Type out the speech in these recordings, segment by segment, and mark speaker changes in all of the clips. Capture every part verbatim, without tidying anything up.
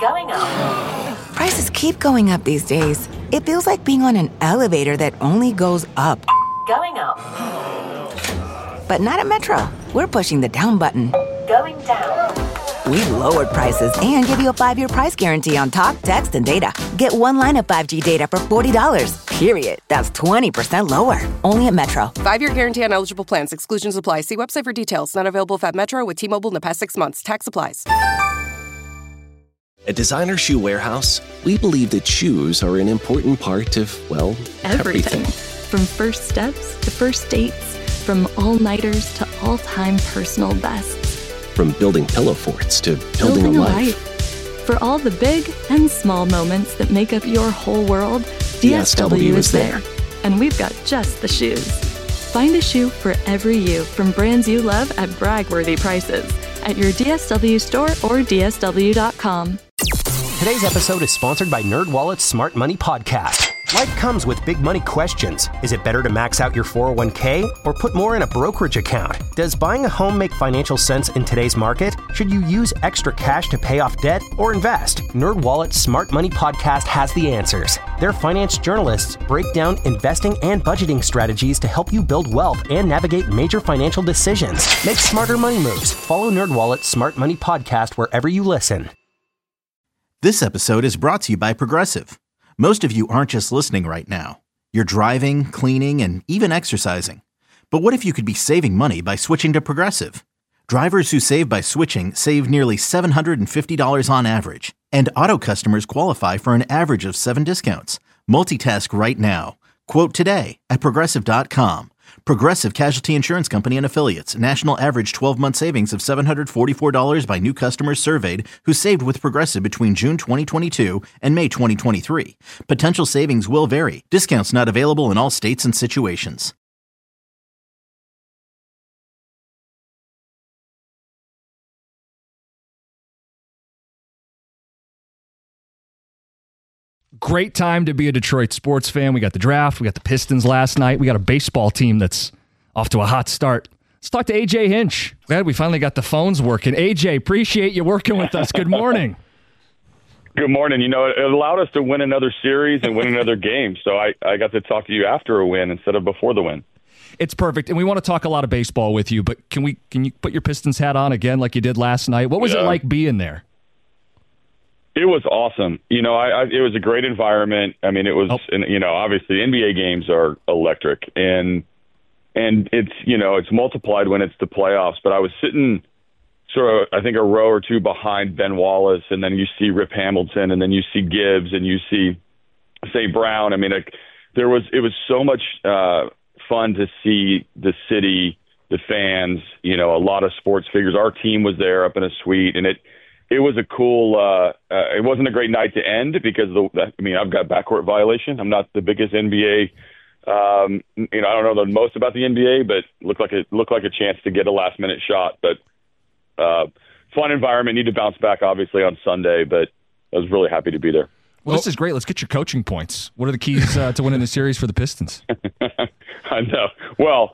Speaker 1: Going up.
Speaker 2: Prices keep going up these days. It feels like being on an elevator that only goes up.
Speaker 1: Going up.
Speaker 2: But not at Metro. We're pushing the down button.
Speaker 1: Going down.
Speaker 2: We've lowered prices and give you a five-year price guarantee on talk, text, and data. Get one line of five G data for forty dollars. Period. That's twenty percent lower. Only at Metro.
Speaker 3: Five-year guarantee on eligible plans. Exclusions apply. See website for details. Not available at Metro with T-Mobile in the past six months. Tax applies.
Speaker 4: At Designer Shoe Warehouse, we believe that shoes are an important part of, well, everything.
Speaker 5: everything. From first steps to first dates, from all-nighters to all-time personal bests.
Speaker 4: From building pillow forts to building,
Speaker 5: building
Speaker 4: a,
Speaker 5: a
Speaker 4: life.
Speaker 5: life. For all the big and small moments that make up your whole world, D S W is there. And we've got just the shoes. Find a shoe for every you from brands you love at brag-worthy prices at your D S W store or D S W dot com.
Speaker 6: Today's episode is sponsored by NerdWallet's Smart Money Podcast. Life comes with big money questions. Is it better to max out your four oh one k or put more in a brokerage account? Does buying a home make financial sense in today's market? Should you use extra cash to pay off debt or invest? NerdWallet's Smart Money Podcast has the answers. Their finance journalists break down investing and budgeting strategies to help you build wealth and navigate major financial decisions. Make smarter money moves. Follow NerdWallet's Smart Money Podcast wherever you listen.
Speaker 7: This episode is brought to you by Progressive. Most of you aren't just listening right now. You're driving, cleaning, and even exercising. But what if you could be saving money by switching to Progressive? Drivers who save by switching save nearly seven hundred fifty dollars on average. And auto customers qualify for an average of seven discounts. Multitask right now. Quote today at Progressive dot com. Progressive Casualty Insurance Company and Affiliates. National average twelve-month savings of seven hundred forty-four dollars by new customers surveyed who saved with Progressive between June twenty twenty-two and May twenty twenty-three. Potential savings will vary. Discounts not available in all states and situations.
Speaker 8: Great time to be a Detroit sports fan. We got the draft. We got the Pistons last night. We got a baseball team that's off to a hot start. Let's talk to A J Hinch. Glad we finally got the phones working. A J, appreciate you working with us. Good morning.
Speaker 9: Good morning. You know, it allowed us to win another series and win another game. So I, I got to talk to you after a win instead of before the win.
Speaker 8: It's perfect. And we want to talk a lot of baseball with you, but can we? Can you put your Pistons hat on again like you did last night? What was yeah. it like being there?
Speaker 9: It was awesome. You know, I, I it was a great environment. I mean, it was, oh. and, you know, obviously N B A games are electric, and and it's, you know, it's multiplied when it's the playoffs. But I was sitting sort of, I think, a row or two behind Ben Wallace, and then you see Rip Hamilton, and then you see Gibbs, and you see Say Brown. I mean, like, there was it was so much uh, fun to see the city, the fans. You know, a lot of sports figures. Our team was there up in a suite, and it. It was a cool. Uh, uh, it wasn't a great night to end because of the. I mean, I've got backcourt violation. I'm not the biggest N B A. Um, you know, I don't know the most about the N B A, but looked like it looked like a chance to get a last minute shot. But uh, fun environment. Need to bounce back, obviously, on Sunday. But I was really happy to be there.
Speaker 8: Well, this is great. Let's get your coaching points. What are the keys uh, to winning the series for the Pistons?
Speaker 9: I know. Well.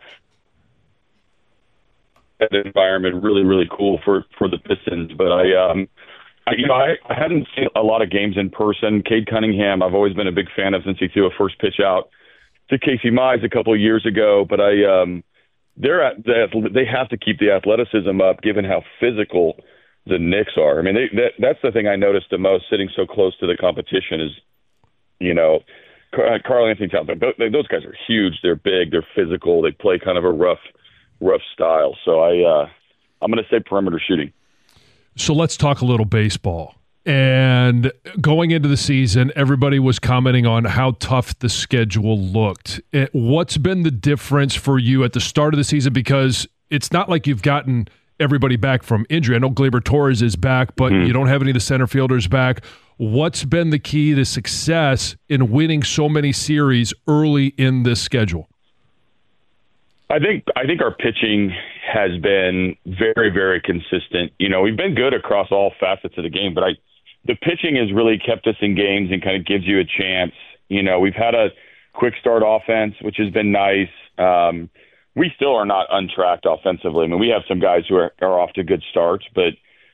Speaker 9: That environment really, really cool for, for the Pistons. But I, um, I, you know, I, I hadn't seen a lot of games in person. Cade Cunningham, I've always been a big fan of since he threw a first pitch out to Casey Mize a couple of years ago. But I, um, they're at, they have to keep the athleticism up, given how physical the Knicks are. I mean, they, that, that's the thing I noticed the most, sitting so close to the competition. Is, you know, Karl Anthony Towns. Those guys are huge. They're big. They're physical. They play kind of a rough. rough style. So I, uh, I'm going to say perimeter shooting.
Speaker 10: So let's talk a little baseball. And going into the season, everybody was commenting on how tough the schedule looked. What's been the difference for you at the start of the season? Because it's not like you've gotten everybody back from injury. I know Gleyber Torres is back, but mm-hmm. you don't have any of the center fielders back. What's been the key to success in winning so many series early in this schedule?
Speaker 9: I think I think our pitching has been very, very consistent. You know, we've been good across all facets of the game, but I, the pitching has really kept us in games and kind of gives you a chance. You know, we've had a quick start offense, which has been nice. Um, we still are not untracked offensively. I mean, we have some guys who are, are off to good starts, but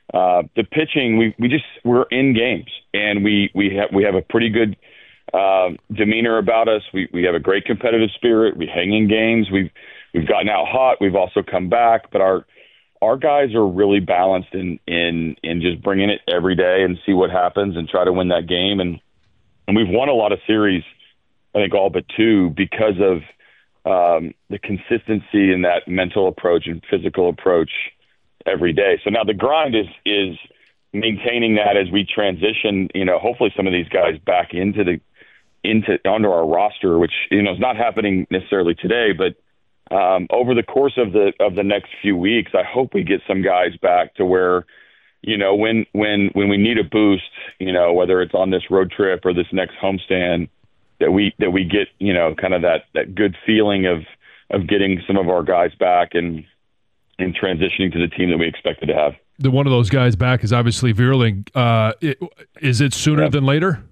Speaker 9: Uh, the pitching, we we just we're in games, and we we have we have a pretty good uh, demeanor about us. We we have a great competitive spirit. We hang in games. We've we've gotten out hot. We've also come back, but our our guys are really balanced in in in just bringing it every day and see what happens and try to win that game. And and we've won a lot of series, I think all but two, because of um, the consistency in that mental approach and physical approach every day. So now the grind is is maintaining that as we transition, you know, hopefully some of these guys back into the into onto our roster, which, you know, is not happening necessarily today, but um, over the course of the of the next few weeks, I hope we get some guys back to where, you know, when when when we need a boost, you know, whether it's on this road trip or this next homestand, that we that we get, you know, kind of that that good feeling of of getting some of our guys back and and transitioning to the team that we expected to have.
Speaker 10: The one of those guys back is obviously Vierling. Uh, it, is it sooner
Speaker 9: yep.
Speaker 10: than later?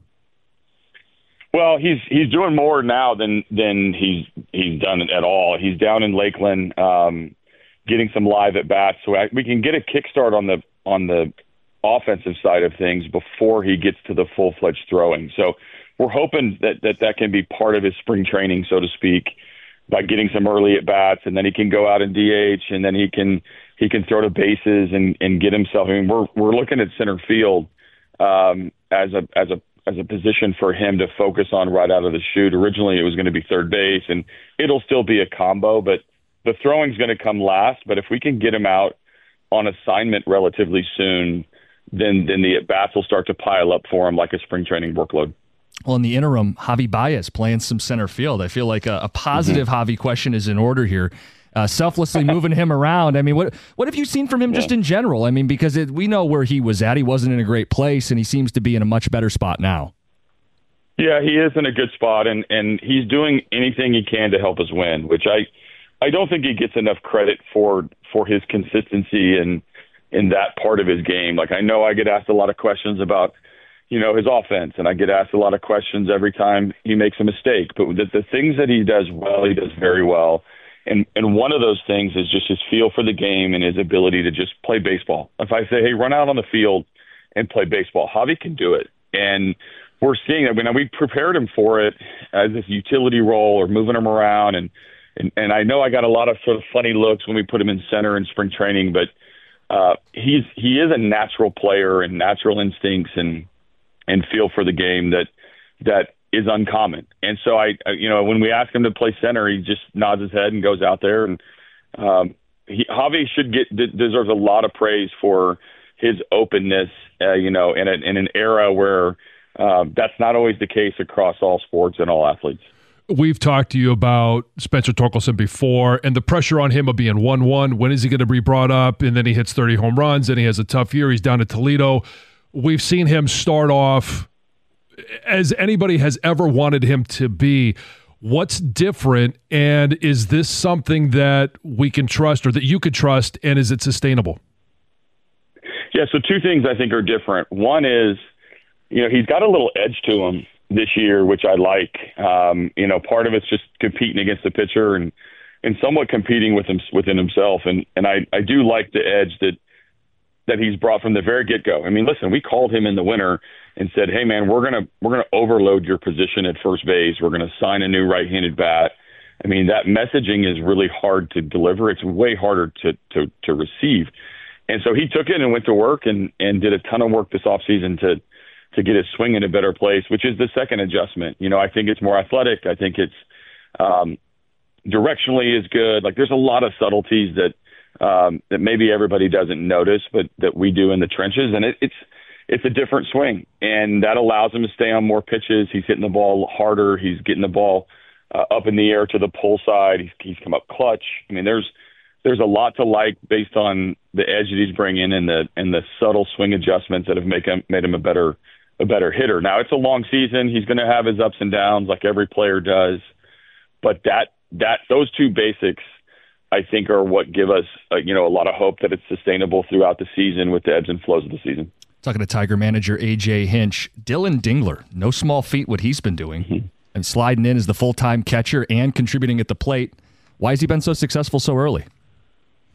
Speaker 9: Well, he's he's doing more now than than he's he's done at all. He's down in Lakeland, um, getting some live at bats, so I, we can get a kickstart on the on the offensive side of things before he gets to the full fledged throwing. So we're hoping that, that that can be part of his spring training, so to speak, by getting some early at bats, and then he can go out and D H, and then he can he can throw to bases and, and get himself. I mean, we're we're looking at center field um, as a as a as a position for him to focus on right out of the chute. Originally, it was going to be third base, and it'll still be a combo, but the throwing's going to come last. But if we can get him out on assignment relatively soon, then then the at bats will start to pile up for him like a spring training workload.
Speaker 8: Well, in the interim, Javi Baez playing some center field. I feel like a, a positive mm-hmm. Javi question is in order here. Uh, selflessly moving him around. I mean, what what have you seen from him yeah. just in general? I mean, because it, we know where he was at. He wasn't in a great place, and he seems to be in a much better spot now.
Speaker 9: Yeah, he is in a good spot, and, and he's doing anything he can to help us win, which I I don't think he gets enough credit for for his consistency in, in that part of his game. Like, I know I get asked a lot of questions about, you know, his offense, and I get asked a lot of questions every time he makes a mistake. But the, the things that he does well, he does very well. And and one of those things is just his feel for the game and his ability to just play baseball. If I say, hey, run out on the field and play baseball, Javi can do it. And we're seeing that. When we prepared him for it as this utility role or moving him around. And, and, and I know I got a lot of sort of funny looks when we put him in center in spring training, but uh, he's he is a natural player and natural instincts and and feel for the game that that is uncommon. And so I, you know, when we ask him to play center, he just nods his head and goes out there. And um, he, Javi should get d- deserves a lot of praise for his openness, uh, you know, in, a, in an era where uh, that's not always the case across all sports and all athletes.
Speaker 10: We've talked to you about Spencer Torkelson before and the pressure on him of being one one. When is he going to be brought up? And then he hits thirty home runs and he has a tough year. He's down to Toledo. We've seen him start off as anybody has ever wanted him to be. What's different, and is this something that we can trust or that you could trust, and is it sustainable?
Speaker 9: Yeah, so two things I think are different. One is, you know, he's got a little edge to him this year, which I like. Um, you know, part of it's just competing against the pitcher and, and somewhat competing with him, within himself. And, and I, I do like the edge that that he's brought from the very get-go. I mean, listen, we called him in the winter and said, hey, man, we're going to we're gonna overload your position at first base. We're going to sign a new right-handed bat. I mean, that messaging is really hard to deliver. It's way harder to to, to receive. And so he took it and went to work and, and did a ton of work this offseason to to get his swing in a better place, which is the second adjustment. You know, I think it's more athletic. I think it's um, directionally is good. Like, there's a lot of subtleties that um, that maybe everybody doesn't notice, but that we do in the trenches. And it, it's it's a different swing, and that allows him to stay on more pitches. He's hitting the ball harder. He's getting the ball uh, up in the air to the pull side. He's, he's come up clutch. I mean, there's there's a lot to like based on the edge that he's bringing and the and the subtle swing adjustments that have make him made him a better a better hitter. Now, it's a long season. He's going to have his ups and downs like every player does, but that that those two basics, I think, are what give us uh, you know a lot of hope that it's sustainable throughout the season with the ebbs and flows of the season.
Speaker 8: Talking to Tiger manager A J Hinch, Dylan Dingler, no small feat what he's been doing.
Speaker 9: Mm-hmm.
Speaker 8: And sliding in as the full-time catcher and contributing at the plate. Why has he been so successful so early?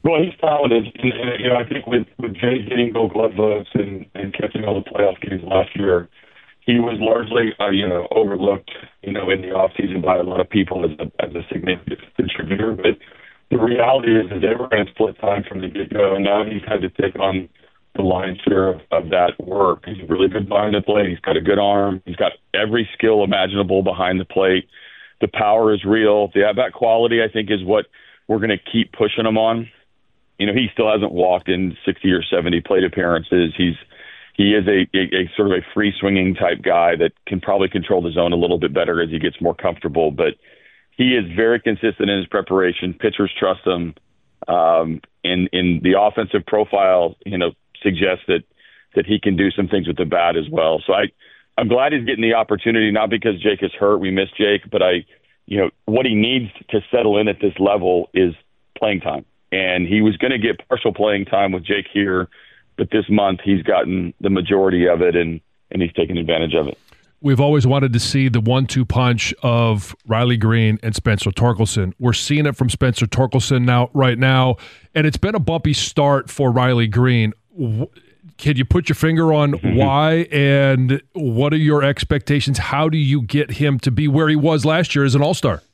Speaker 9: Well, he's talented. And, and, you know, I think with, with Jay getting Gold Glove votes and, and catching all the playoff games last year, he was largely, uh, you know, overlooked, you know, in the offseason by a lot of people as a, as a significant contributor. But the reality is that they were going to split time from the get-go, and now he's had to take on the lion's share of, of that work. He's really good behind the plate. He's got a good arm. He's got every skill imaginable behind the plate. The power is real. The at-bat quality, I think, is what we're going to keep pushing him on. You know, he still hasn't walked in sixty or seventy plate appearances. He's he is a, a, a sort of a free swinging type guy that can probably control the zone a little bit better as he gets more comfortable. But he is very consistent in his preparation. Pitchers trust him. Um, and in the offensive profile, you know, suggests that that he can do some things with the bat as well. So I, I'm glad he's getting the opportunity, not because Jake is hurt. We miss Jake, but I, you know, what he needs to settle in at this level is playing time. And he was going to get partial playing time with Jake here, but this month he's gotten the majority of it, and, and he's taken advantage of it.
Speaker 10: We've always wanted to see the one two punch of Riley Greene and Spencer Torkelson. We're seeing it from Spencer Torkelson now, right now, and it's been a bumpy start for Riley Greene. Can you put your finger on mm-hmm. why, and what are your expectations? How do you get him to be where he was last year as an all-star?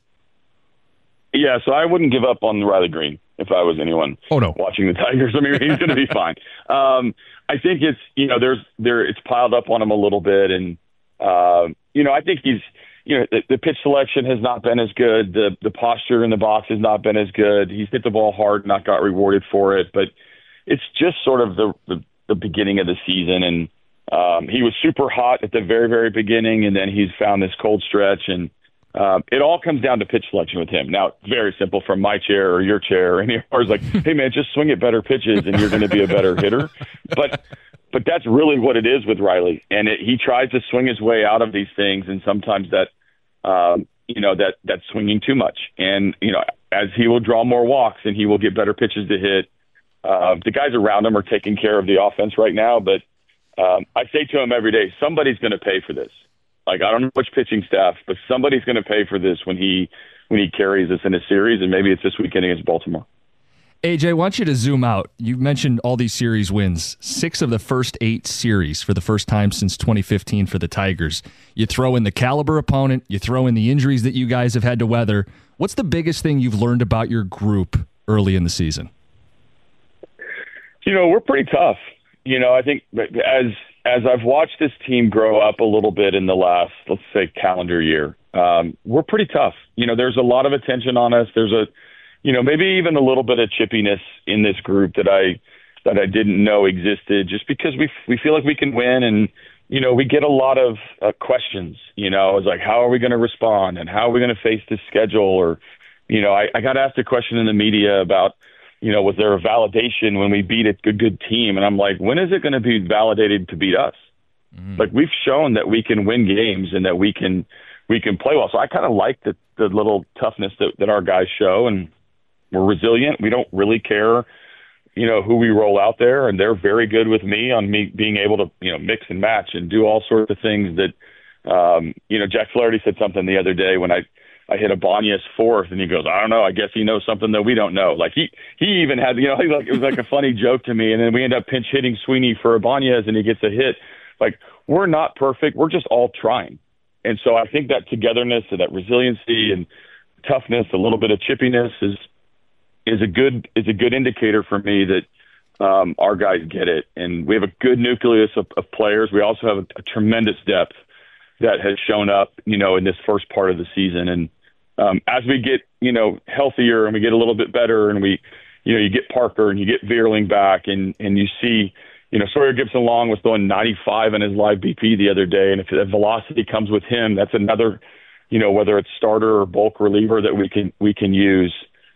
Speaker 9: Yeah, so I wouldn't give up on Riley Greene if I was anyone
Speaker 10: oh, no.
Speaker 9: watching the Tigers. I mean, he's going to be fine. Um, I think it's, you know, there's there it's piled up on him a little bit, and uh, you know, I think he's, you know, the, the pitch selection has not been as good. The the posture in the box has not been as good. He's hit the ball hard, not got rewarded for it, but it's just sort of the the, the beginning of the season, and um, he was super hot at the very very beginning, and then he's found this cold stretch, and Um, it all comes down to pitch selection with him. Now, very simple from my chair or your chair or any of ours, like, hey, man, just swing at better pitches and you're going to be a better hitter. But but that's really what it is with Riley. And it, he tries to swing his way out of these things, and sometimes that, um, you know, that that's swinging too much. And, you know, as he will draw more walks and he will get better pitches to hit, uh, the guys around him are taking care of the offense right now. But um, I say to him every day, somebody's going to pay for this. Like, I don't know which pitching staff, but somebody's going to pay for this when he when he carries us in a series, and maybe it's this weekend against Baltimore.
Speaker 8: A J, I want you to zoom out. You mentioned all these series wins, six of the first eight series for the first time since twenty fifteen for the Tigers. You throw in the caliber opponent, you throw in the injuries that you guys have had to weather. What's the biggest thing you've learned about your group early in the season?
Speaker 9: You know, we're pretty tough. You know, I think as as I've watched this team grow up a little bit in the last, let's say, calendar year, um, we're pretty tough. You know, there's a lot of attention on us. There's a, you know, maybe even a little bit of chippiness in this group that I that I didn't know existed, just because we we feel like we can win, and you know, we get a lot of uh, questions. You know, it's like, how are we going to respond, and how are we going to face this schedule? Or, you know, I, I got asked a question in the media about, you know, was there a validation when we beat a good, good team? And I'm like, when is it going to be validated to beat us? Mm-hmm. Like, we've shown that we can win games and that we can we can play well. So I kind of like the, the little toughness that, that our guys show, and we're resilient. We don't really care, you know, who we roll out there, and they're very good with me on me being able to, you know, mix and match and do all sorts of things that, um, you know, Jack Flaherty said something the other day when I, I hit Ibanez fourth, and he goes, I don't know, I guess he knows something that we don't know. Like, he, he even had, you know, like, it was like a funny joke to me, and then we end up pinch hitting Sweeney for Ibanez, and he gets a hit. Like, we're not perfect. We're just all trying. And so I think that togetherness and that resiliency and toughness, a little bit of chippiness is is a good is a good indicator for me that um, our guys get it. And we have a good nucleus of, of players. We also have a, a tremendous depth that has shown up, you know, in this first part of the season. And Um, as we get, you know, healthier and we get a little bit better, and we, you know, you get Parker and you get Veerling back, and, and you see, you know, Sawyer Gibson-Long was throwing ninety-five in his live B P the other day, and if that velocity comes with him, that's another, you know, whether it's starter or bulk reliever that we can we can use.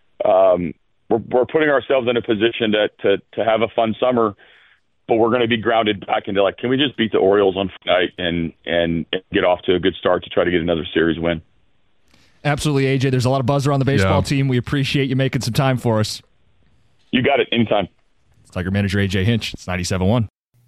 Speaker 9: Um, we're we're putting ourselves in a position to to to have a fun summer, but we're going to be grounded back into, like, can we just beat the Orioles on Friday night and and, and get off to a good start to try to get another series win.
Speaker 8: Absolutely, A J. There's a lot of buzz around the baseball yeah. team. We appreciate you making some time for us.
Speaker 9: You got it. Anytime.
Speaker 8: It's Tiger manager A J Hinch. It's ninety-seven point one.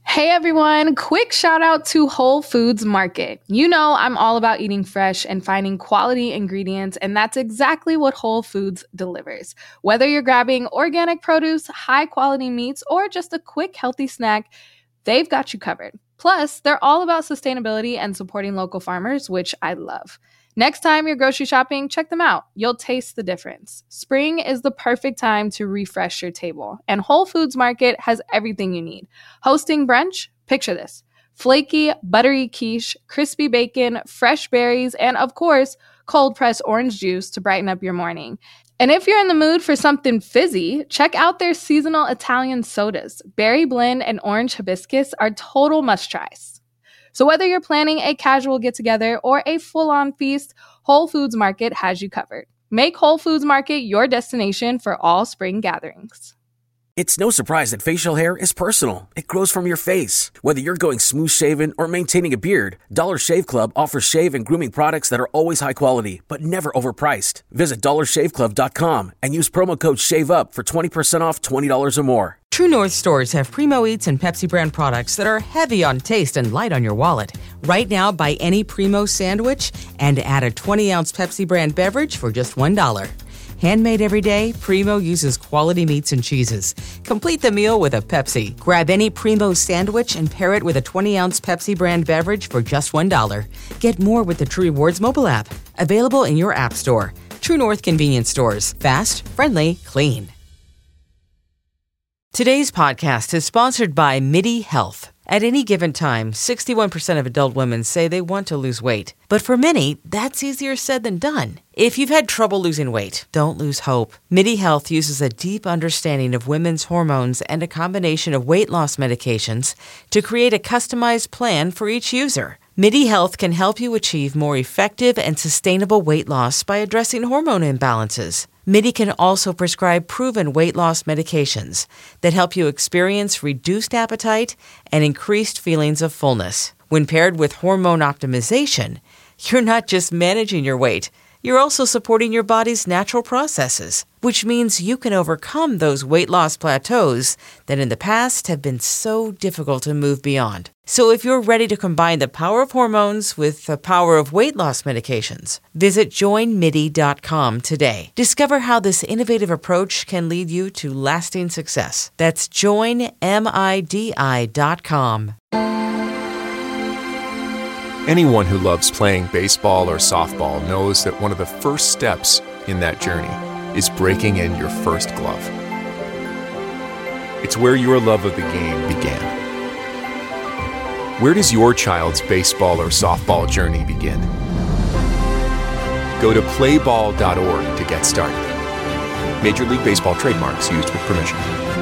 Speaker 11: Hey everyone, quick shout out to Whole Foods Market. You know I'm all about eating fresh and finding quality ingredients, and that's exactly what Whole Foods delivers. Whether you're grabbing organic produce, high quality meats, or just a quick healthy snack, they've got you covered. Plus, they're all about sustainability and supporting local farmers, which I love. Next time you're grocery shopping, check them out. You'll taste the difference. Spring is the perfect time to refresh your table, and Whole Foods Market has everything you need. Hosting brunch? Picture this. Flaky, buttery quiche, crispy bacon, fresh berries, and of course, cold-pressed orange juice to brighten up your morning. And if you're in the mood for something fizzy, check out their seasonal Italian sodas. Berry blend and orange hibiscus are total must-tries. So whether you're planning a casual get-together or a full-on feast, Whole Foods Market has you covered. Make Whole Foods Market your destination for all spring gatherings.
Speaker 12: It's no surprise that facial hair is personal. It grows from your face. Whether you're going smooth-shaven or maintaining a beard, Dollar Shave Club offers shave and grooming products that are always high quality, but never overpriced. Visit dollar shave club dot com and use promo code SHAVEUP for twenty percent off twenty dollars or more.
Speaker 13: True North stores have Primo Eats and Pepsi brand products that are heavy on taste and light on your wallet. Right now, buy any Primo sandwich and add a twenty-ounce Pepsi brand beverage for just one dollar. Handmade every day, Primo uses quality meats and cheeses. Complete the meal with a Pepsi. Grab any Primo sandwich and pair it with a twenty-ounce Pepsi brand beverage for just one dollar. Get more with the True Rewards mobile app. Available in your app store. True North convenience stores. Fast, friendly, clean. Today's podcast is sponsored by MIDI Health. At any given time, sixty-one percent of adult women say they want to lose weight. But for many, that's easier said than done. If you've had trouble losing weight, don't lose hope. MIDI Health uses a deep understanding of women's hormones and a combination of weight loss medications to create a customized plan for each user. MIDI Health can help you achieve more effective and sustainable weight loss by addressing hormone imbalances. MIDI can also prescribe proven weight loss medications that help you experience reduced appetite and increased feelings of fullness. When paired with hormone optimization, you're not just managing your weight, you're also supporting your body's natural processes, which means you can overcome those weight loss plateaus that in the past have been so difficult to move beyond. So if you're ready to combine the power of hormones with the power of weight loss medications, visit join midi dot com today. Discover how this innovative approach can lead you to lasting success. That's join midi dot com.
Speaker 14: Anyone who loves playing baseball or softball knows that one of the first steps in that journey is breaking in your first glove. It's where your love of the game began. Where does your child's baseball or softball journey begin? Go to play ball dot org to get started. Major League Baseball trademarks used with permission.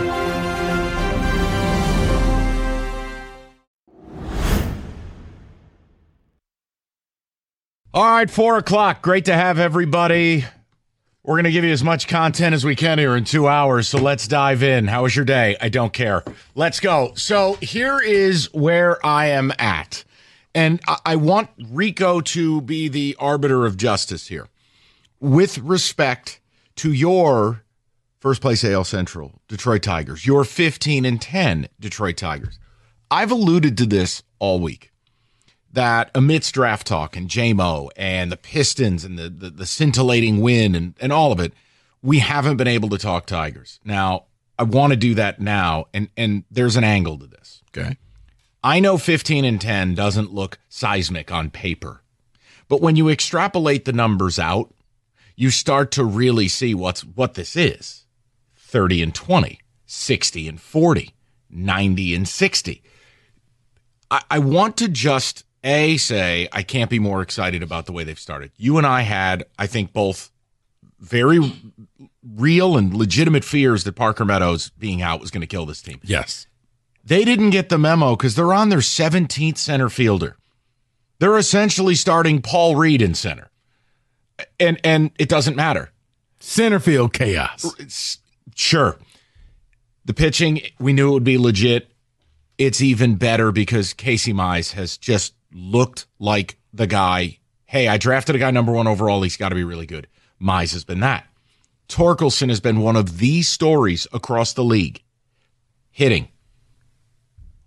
Speaker 15: All right, four o'clock. Great to have everybody. We're going to give you as much content as we can here in two hours, so let's dive in. How was your day? I don't care. Let's go. So here is where I am at. And I, I want Rico to be the arbiter of justice here. With respect to your first place A L Central Detroit Tigers, your fifteen and ten Detroit Tigers. I've alluded to this all week. That amidst draft talk and J M O and the Pistons and the, the, the scintillating win and, and all of it, we haven't been able to talk Tigers. Now, I want to do that now, and, and there's an angle to this. Okay. I know fifteen and ten doesn't look seismic on paper, but when you extrapolate the numbers out, you start to really see what's what this is. thirty and twenty, sixty and forty, ninety and sixty. I, I want to just... A, say, I can't be more excited about the way they've started. You and I had, I think, both very real and legitimate fears that Parker Meadows being out was going to kill this team.
Speaker 16: Yes.
Speaker 15: They didn't get the memo because they're on their seventeenth center fielder. They're essentially starting Paul Reed in center. And and it doesn't matter.
Speaker 16: Center field chaos.
Speaker 15: It's, sure. The pitching, we knew it would be legit. It's even better because Casey Mize has just looked like the guy. Hey, I drafted a guy number one overall. He's got to be really good. Mize has been that. Torkelson has been one of the stories across the league. Hitting.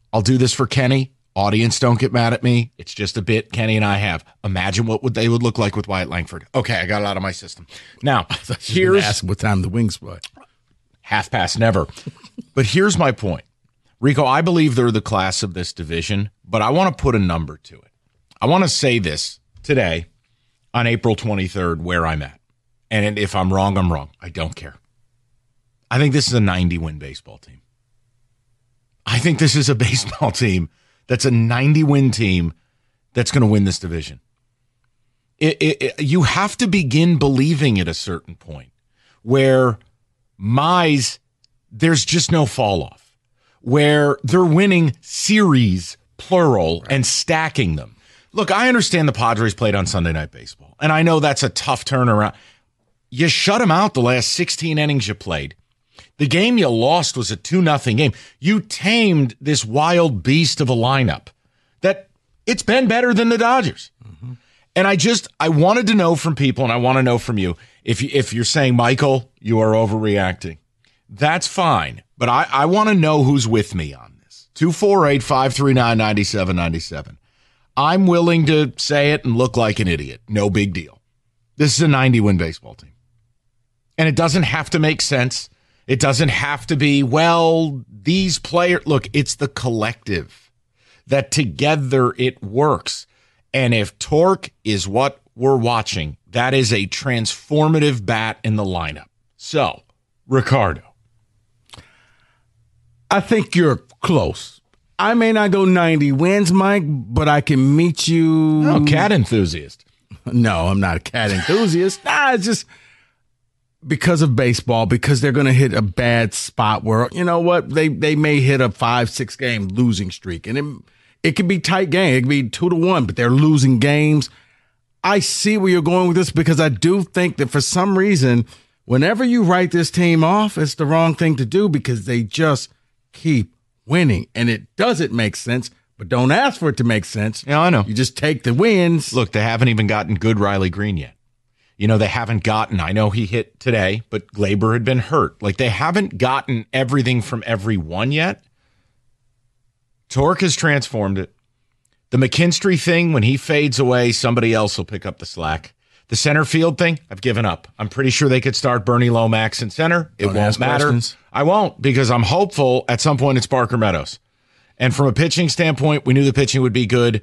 Speaker 15: I'll do this for Kenny. Audience, don't get mad at me. It's just a bit Kenny and I have. Imagine what would they would look like with Wyatt Langford. Okay, I got it out of my system. Now, here's
Speaker 16: ask what time the wings spot.
Speaker 15: Half past never. But here's my point. Rico, I believe they're the class of this division, but I want to put a number to it. I want to say this today on April twenty-third, where I'm at. And if I'm wrong, I'm wrong. I don't care. I think this is a ninety-win baseball team. I think this is a baseball team that's a ninety-win team that's going to win this division. It, it, it, you have to begin believing at a certain point where Mize, there's just no fall off, where they're winning series, plural, right, and stacking them. Look, I understand the Padres played on Sunday Night Baseball, and I know that's a tough turnaround. You shut them out the last sixteen innings you played. The game you lost was a two nothing game. You tamed this wild beast of a lineup that it's been better than the Dodgers. Mm-hmm. And I just, I wanted to know from people, and I want to know from you, if, you, if you're saying, Michael, you are overreacting, that's fine. But I, I want to know who's with me on this. two four eight, five three nine, nine seven nine seven. I'm willing to say it and look like an idiot. No big deal. This is a ninety-win baseball team. And it doesn't have to make sense. It doesn't have to be, well, these players. Look, it's the collective that together it works. And if Torque is what we're watching, that is a transformative bat in the lineup. So, Ricardo.
Speaker 16: I think you're close. I may not go ninety wins, Mike, but I can meet you.
Speaker 15: Oh, cat enthusiast.
Speaker 16: No, I'm not a cat enthusiast. Nah, it's just because of baseball, because they're going to hit a bad spot where, you know what, they they may hit a five, six game losing streak. And it, it could be tight game. It could be two to one, but they're losing games. I see where you're going with this because I do think that for some reason, whenever you write this team off, it's the wrong thing to do because they just keep winning. And it doesn't make sense, but don't ask for it to make sense.
Speaker 15: Yeah, I know.
Speaker 16: You just take the wins.
Speaker 15: Look, they haven't even gotten good Riley Green yet. You know, they haven't gotten, I know he hit today, but Glaber had been hurt. Like, they haven't gotten everything from everyone yet. Torque has transformed it. The McKinstry thing, when he fades away, somebody else will pick up the slack. The center field thing, I've given up. I'm pretty sure they could start Bernie Lomax in center. It
Speaker 16: Don't
Speaker 15: won't matter.
Speaker 16: Questions.
Speaker 15: I won't, because I'm hopeful at some point it's Barker Meadows. And from a pitching standpoint, we knew the pitching would be good.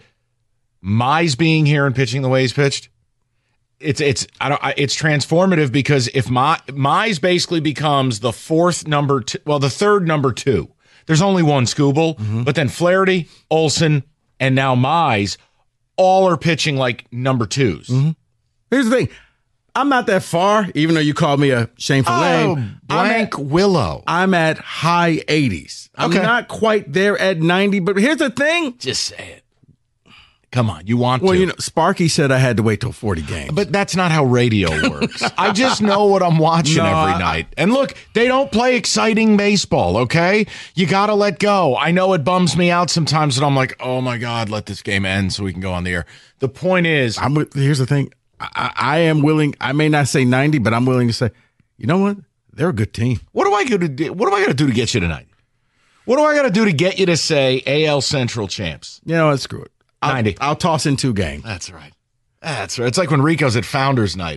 Speaker 15: Mize being here and pitching the way he's pitched, it's it's I don't I, it's transformative because if My, Mize basically becomes the fourth number two, well, the third number two. There's only one Skubal, mm-hmm. but then Flaherty, Olsen, and now Mize all are pitching like number twos.
Speaker 16: Mm-hmm. Here's the thing. I'm not that far, even though you called me a shameful
Speaker 15: oh,
Speaker 16: name.
Speaker 15: Blank
Speaker 16: I'm at,
Speaker 15: Willow.
Speaker 16: I'm at high eighties. I'm
Speaker 15: okay.
Speaker 16: not quite there at ninety, but here's the thing.
Speaker 15: Just say it. Come on, you want
Speaker 16: well,
Speaker 15: to.
Speaker 16: Well, you know, Sparky said I had to wait till forty games.
Speaker 15: But that's not how radio works. I just know what I'm watching no, every I, night. And look, they don't play exciting baseball, okay? You got to let go. I know it bums me out sometimes that I'm like, oh, my God, let this game end so we can go on the air. The point is.
Speaker 16: I'm, here's the thing. I, I am willing. I may not say ninety, but I'm willing to say, you know what? They're a good team.
Speaker 15: What do I got to do? What do I got to do to get you tonight? What do I got to do to get you to say A L Central champs?
Speaker 16: You know what? Screw it. I'll,
Speaker 15: ninety.
Speaker 16: I'll toss in two games.
Speaker 15: That's right. That's right. It's like when Rico's at Founders Night.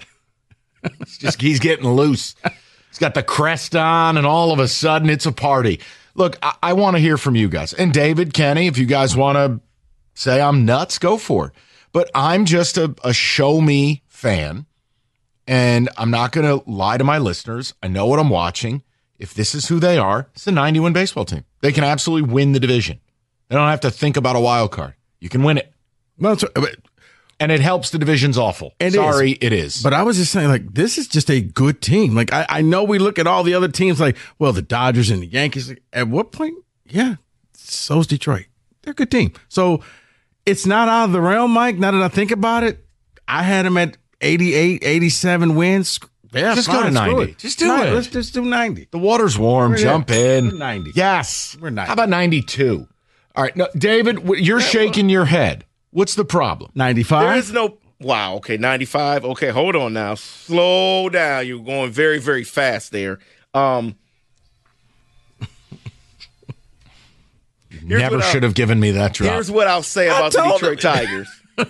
Speaker 15: It's just he's getting loose. He's got the crest on, and all of a sudden it's a party. Look, I, I want to hear from you guys. And David, Kenny, if you guys want to say I'm nuts, go for it. But I'm just a, a show me fan, and I'm not going to lie to my listeners. I know what I'm watching. If this is who they are, it's a ninety-win baseball team. They can absolutely win the division. They don't have to think about a wild card. You can win it.
Speaker 16: Well, but,
Speaker 15: and it helps the division's awful.
Speaker 16: It
Speaker 15: Sorry,
Speaker 16: is.
Speaker 15: it is.
Speaker 16: But I was just saying, like, this is just a good team. Like, I, I know we look at all the other teams like, well, the Dodgers and the Yankees. Like, at what point? Yeah, so's Detroit. They're a good team. So it's not out of the realm, Mike. Now that I think about it, I had them at eighty-eight, eighty-seven wins. Yeah,
Speaker 15: just
Speaker 16: fine,
Speaker 15: go to ninety.
Speaker 16: It.
Speaker 15: Just do
Speaker 16: no,
Speaker 15: it.
Speaker 16: Let's just do ninety.
Speaker 15: The water's warm.
Speaker 16: We're
Speaker 15: Jump
Speaker 16: there.
Speaker 15: in.
Speaker 16: We're ninety.
Speaker 15: Yes.
Speaker 16: We're ninety.
Speaker 15: How about ninety-two? All right. Now, David, you're yeah, shaking well, your head. What's the problem?
Speaker 16: ninety-five?
Speaker 17: There is no – wow. Okay, ninety-five. Okay, hold on now. Slow down. You're going very, very fast there. Um, Here's
Speaker 15: Never should have given me that drop.
Speaker 17: Here's what I'll say about the Detroit Tigers.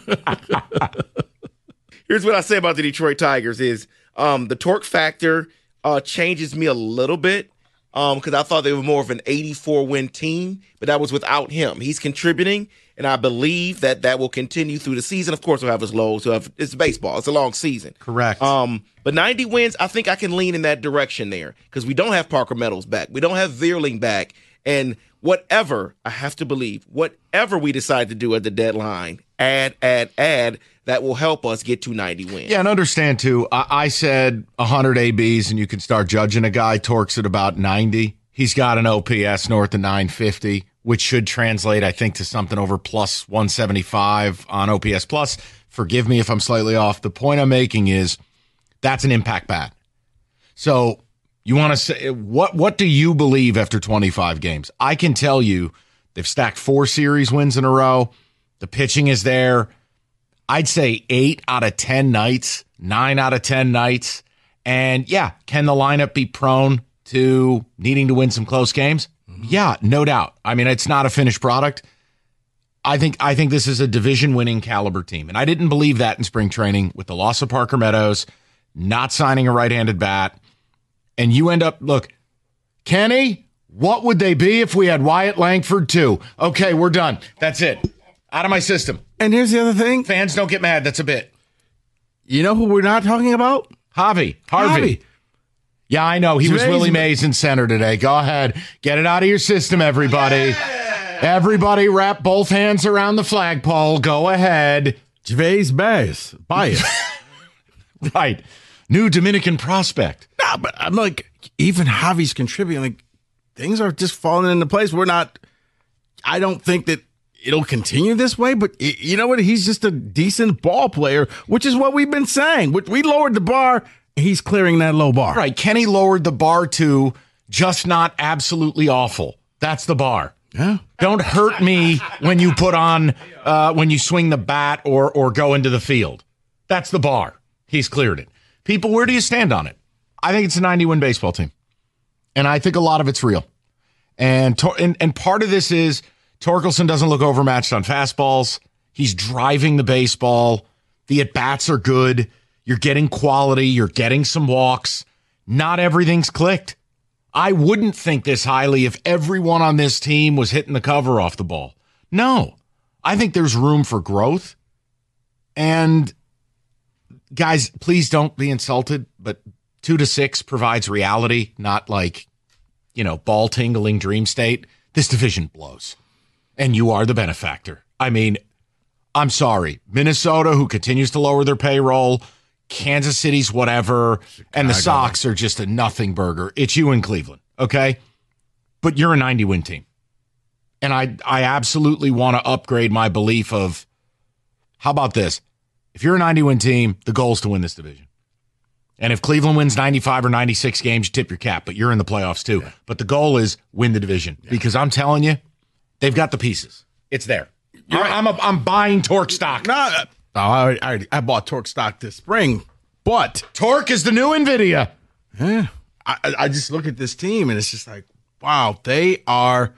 Speaker 17: Here's what I say about the Detroit Tigers is um, the torque factor uh, changes me a little bit because um, I thought they were more of an eighty-four win team, but that was without him. He's contributing, and I believe that that will continue through the season. Of course, we'll have his lows. We'll have, it's baseball. It's a long season.
Speaker 15: Correct.
Speaker 17: Um, but ninety wins, I think I can lean in that direction there because we don't have Parker Meadows back. We don't have Vierling back. And whatever, I have to believe, whatever we decide to do at the deadline, add, add, add, that will help us get to ninety wins.
Speaker 15: Yeah, and understand, too, I, I said one hundred A Bs, and you can start judging a guy. Torque's at about ninety. He's got an O P S north of nine fifty, which should translate, I think, to something over plus one seventy-five on O P S plus. Forgive me if I'm slightly off. The point I'm making is that's an impact bat. So you want to say, what, what do you believe after twenty-five games? I can tell you they've stacked four series wins in a row. The pitching is there. I'd say eight out of ten nights, nine out of ten nights. And yeah, can the lineup be prone to needing to win some close games? Yeah, no doubt. I mean, it's not a finished product. I think I think this is a division-winning caliber team. And I didn't believe that in spring training with the loss of Parker Meadows, not signing a right-handed bat. And you end up, look, Kenny, what would they be if we had Wyatt Langford too? Okay, we're done. That's it. Out of my system.
Speaker 16: And here's the other thing.
Speaker 15: Fans don't get mad. That's a bit.
Speaker 16: You know who we're not talking about?
Speaker 15: Javi. Harvey.
Speaker 16: Harvey.
Speaker 15: Yeah, I know. He was
Speaker 16: Today's
Speaker 15: Willie Mays in center today. Go ahead. Get it out of your system, everybody. Yeah. Everybody wrap both hands around the flagpole. Go ahead.
Speaker 16: Gervais Baez. Bias.
Speaker 15: Right. New Dominican prospect.
Speaker 16: No, but I'm like, even Javi's contributing. Like, things are just falling into place. We're not, I don't think that it'll continue this way, but you know what? He's just a decent ball player, which is what we've been saying. We lowered the bar. He's clearing that low bar.
Speaker 15: Right. Kenny lowered the bar to just not absolutely awful. That's the bar.
Speaker 16: Yeah.
Speaker 15: Don't hurt me when you put on, uh, when you swing the bat or or go into the field. That's the bar. He's cleared it. People, where do you stand on it? I think it's a ninety-win baseball team. And I think a lot of it's real. And, and, and part of this is Torkelson doesn't look overmatched on fastballs. He's driving the baseball. The at-bats are good. You're getting quality. You're getting some walks. Not everything's clicked. I wouldn't think this highly if everyone on this team was hitting the cover off the ball. No. I think there's room for growth. And guys, please don't be insulted, but two to six provides reality, not like, you know, ball-tingling dream state. This division blows. And you are the benefactor. I mean, I'm sorry. Minnesota, who continues to lower their payroll, Kansas City's whatever, Chicago. And the Sox are just a nothing burger. It's you in Cleveland, okay? But you're a ninety-win team. And I, I absolutely want to upgrade my belief of, how about this? If you're a ninety-win team, the goal is to win this division. And if Cleveland wins ninety-five or ninety-six games, you tip your cap, but you're in the playoffs too. Yeah. But the goal is win the division. Yeah. Because I'm telling you, they've got the pieces. It's there. You're right. I'm a, I'm buying Torque stock.
Speaker 16: No, no, I, I, I bought Torque stock this spring, but
Speaker 15: Torque is the new NVIDIA.
Speaker 16: Yeah, I, I just look at this team and it's just like, wow, they are.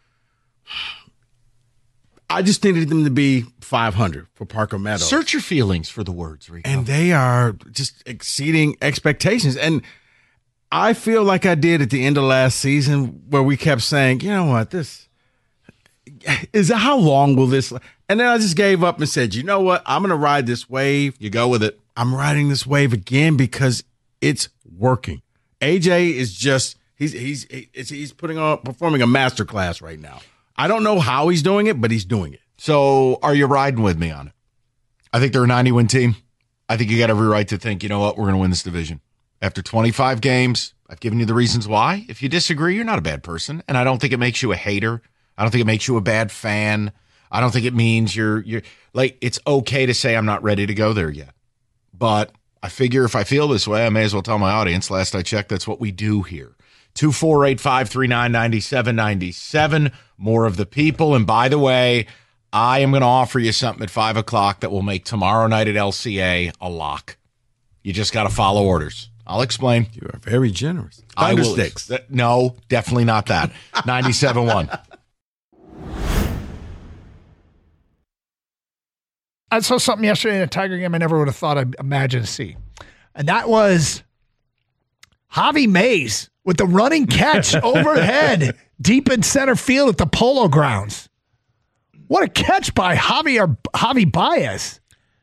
Speaker 16: I just needed them to be five hundred for Parker Meadows.
Speaker 15: Search your feelings for the words, Rico.
Speaker 16: And they are just exceeding expectations. And I feel like I did at the end of last season where we kept saying, you know what, this is how long will this? And then I just gave up and said, you know what, I'm going to ride this wave.
Speaker 15: You go with it.
Speaker 16: I'm riding this wave again because it's working. A J is just he's he's he's, he's putting on performing a masterclass right now. I don't know how he's doing it, but he's doing it.
Speaker 15: So are you riding with me on it? I think they're a ninety-win team. I think you got every right to think, you know what, we're going to win this division. After twenty-five games, I've given you the reasons why. If you disagree, you're not a bad person. And I don't think it makes you a hater. I don't think it makes you a bad fan. I don't think it means you're, you're like, it's okay to say I'm not ready to go there yet. But I figure if I feel this way, I may as well tell my audience. Last I checked, that's what we do here. two four eight, five three nine, nine seven nine seven. More of the people. And by the way, I am going to offer you something at five o'clock that will make tomorrow night at L C A a lock. You just got to follow orders. I'll explain.
Speaker 16: You are very generous.
Speaker 15: Thunder sticks. No, definitely not that. ninety-seven point one.
Speaker 18: I saw something yesterday in a Tiger game I never would have thought I'd imagine to see. And that was Javi Mays with the running catch overhead deep in center field at the Polo Grounds. What a catch by Javier, Javi Baez.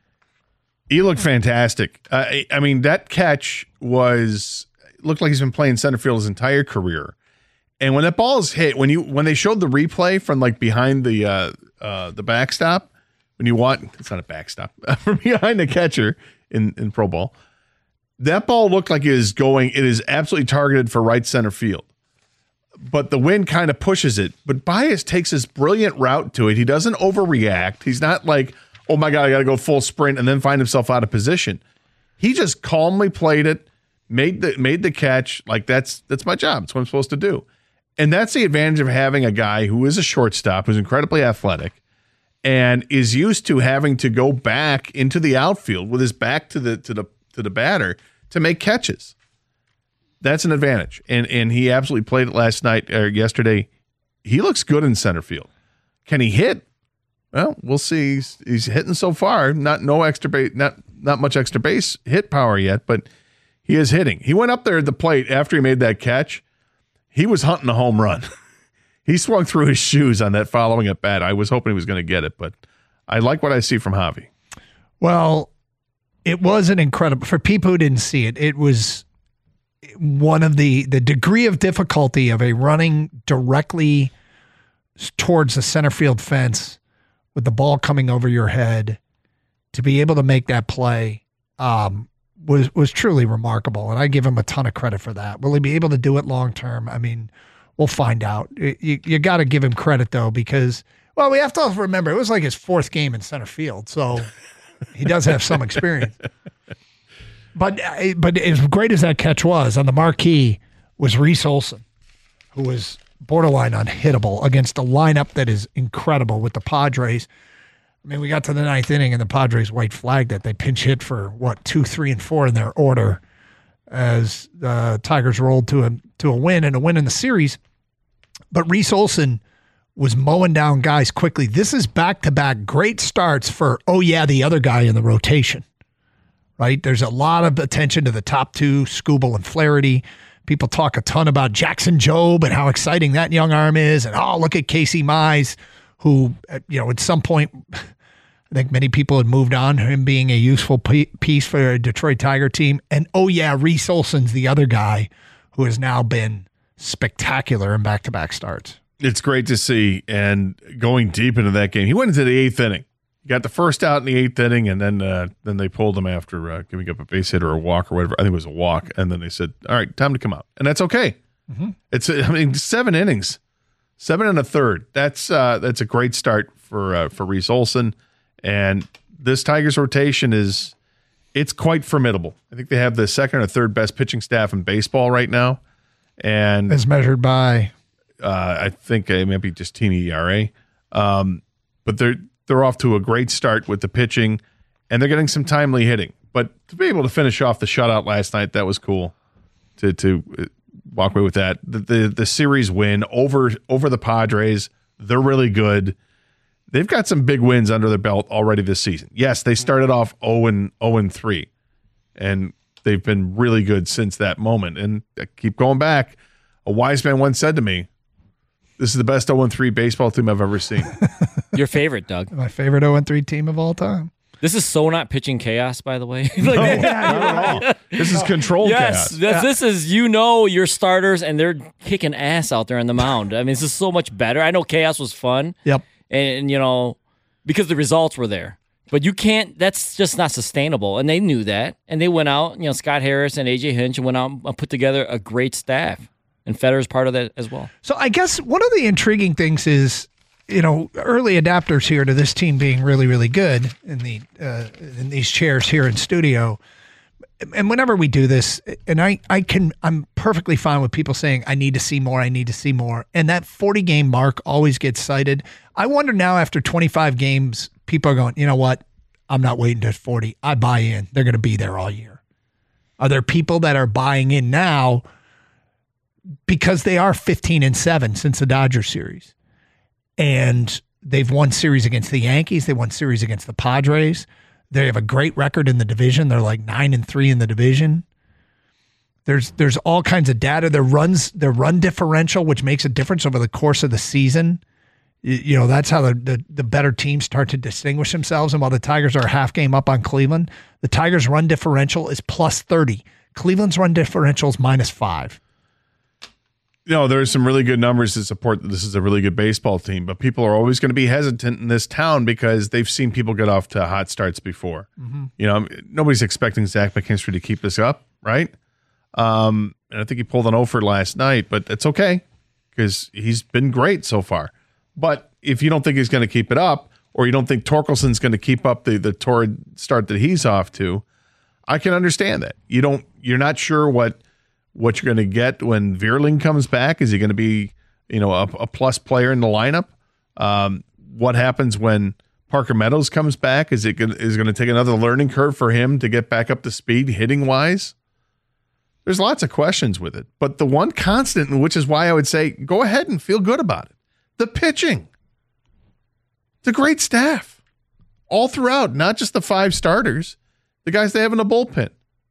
Speaker 15: He looked fantastic. Uh, I, I mean, that catch was looked like he's been playing center field his entire career. And when that ball is hit, when you when they showed the replay from like behind the uh, uh, the backstop, when you want it's not a backstop from behind the catcher in, in Pro Bowl, that ball looked like it is going. It is absolutely targeted for right center field, but the wind kind of pushes it. But Baez takes this brilliant route to it. He doesn't overreact. He's not like, oh my God, I got to go full sprint and then find himself out of position. He just calmly played it, made the made the catch. Like that's that's my job. It's what I'm supposed to do. And that's the advantage of having a guy who is a shortstop, who's incredibly athletic, and is used to having to go back into the outfield with his back to the to the to the batter to make catches. That's an advantage. And and he absolutely played it last night or yesterday. He looks good in center field. Can he hit? Well, we'll see. He's, he's hitting so far. Not no extra base, not not much extra base hit power yet, but he is hitting. He went up there at the plate after he made that catch. He was hunting a home run. He swung through his shoes on that following at bat. I was hoping he was going to get it, but I like what I see from Javi.
Speaker 18: Well, it was an incredible, for people who didn't see it, it was one of the, the degree of difficulty of a running directly towards the center field fence with the ball coming over your head to be able to make that play. Um, was was truly remarkable, and I give him a ton of credit for that. Will he be able to do it long term? I mean, we'll find out. You, you got to give him credit, though, because, well, we have to remember, it was like his fourth game in center field, so he does have some experience. But but as great as that catch was, on the marquee was Reese Olson, who was borderline unhittable against a lineup that is incredible with the Padres. I mean, we got to the ninth inning and the Padres white flagged it. They pinch hit for, what, two, three, and four in their order as the Tigers rolled to a, to a win and a win in the series. But Reese Olson was mowing down guys quickly. This is back-to-back great starts for, oh, yeah, the other guy in the rotation, right? There's a lot of attention to the top two, Skubal and Flaherty. People talk a ton about Jackson Jobe and how exciting that young arm is. And, oh, look at Casey Mize, who, you know, at some point, I think many people had moved on, him being a useful piece for a Detroit Tiger team. And, oh, yeah, Reese Olson's the other guy who has now been spectacular in back-to-back starts.
Speaker 15: It's great to see. And going deep into that game, he went into the eighth inning. He got the first out in the eighth inning, and then uh, then they pulled him after uh, giving up a base hit or a walk or whatever. I think it was a walk. And then they said, all right, time to come out. And that's okay. Mm-hmm. It's, I mean, seven innings. Seven and a third. That's uh, that's a great start for uh, for Reese Olson, and this Tigers rotation is it's quite formidable. I think they have the second or third best pitching staff in baseball right now, and
Speaker 18: as measured by,
Speaker 15: uh, I think it might be just team E R A, um, but they're they're off to a great start with the pitching, and they're getting some timely hitting. But to be able to finish off the shutout last night, that was cool. To to. Uh, walk away with that. The, the the series win over over the Padres. They're really good. They've got some big wins under their belt already this season. Yes, they started off oh and three, and they've been really good since that moment. And I keep going back. A wise man once said to me, this is the best oh and three baseball team I've ever seen.
Speaker 19: Your favorite, Doug.
Speaker 18: My favorite oh and three team of all time.
Speaker 19: This is so not pitching chaos, by the way. like,
Speaker 15: no, yeah, not at all. This is controlled
Speaker 19: yes,
Speaker 15: chaos.
Speaker 19: Yes,
Speaker 15: yeah.
Speaker 19: This is, you know, your starters, and they're kicking ass out there on the mound. I mean, this is so much better. I know chaos was fun.
Speaker 18: Yep.
Speaker 19: And, you know, because the results were there. But you can't, that's just not sustainable. And they knew that. And they went out, you know, Scott Harris and A J Hinch went out and put together a great staff. And Federer's part of that as well.
Speaker 18: So I guess one of the intriguing things is, you know, early adapters here to this team being really, really good in the uh, in these chairs here in studio. And whenever we do this, and I, I can, I'm perfectly fine with people saying, I need to see more, I need to see more. And that forty game mark always gets cited. I wonder now after twenty-five games, people are going, you know what? I'm not waiting to forty. I buy in. They're going to be there all year. Are there people that are buying in now because they are fifteen and seven since the Dodgers series? And they've won series against the Yankees. They won series against the Padres. They have a great record in the division. They're like nine and three in the division. There's there's all kinds of data. Their runs, their run differential, which makes a difference over the course of the season. You, you know, that's how the, the the better teams start to distinguish themselves. And while the Tigers are a half game up on Cleveland, the Tigers' run differential is plus thirty. Cleveland's run differential is minus five.
Speaker 15: You know, there's some really good numbers to support that this is a really good baseball team, but people are always going to be hesitant in this town because they've seen people get off to hot starts before.
Speaker 18: Mm-hmm.
Speaker 15: You know, nobody's expecting Zach McKinstry to keep this up, right? Um, and I think he pulled an offer last night, but it's okay because he's been great so far. But if you don't think he's going to keep it up, or you don't think Torkelson's going to keep up the the torrid start that he's off to, I can understand that. You don't. You're not sure what what you're going to get when Vierling comes back. Is he going to be, you know, a, a plus player in the lineup? Um, what happens when Parker Meadows comes back? Is it gonna, is going to take another learning curve for him to get back up to speed hitting wise? There's lots of questions with it, but the one constant, which is why I would say go ahead and feel good about it, the pitching. It's a great staff all throughout, not just the five starters, the guys they have in the bullpen.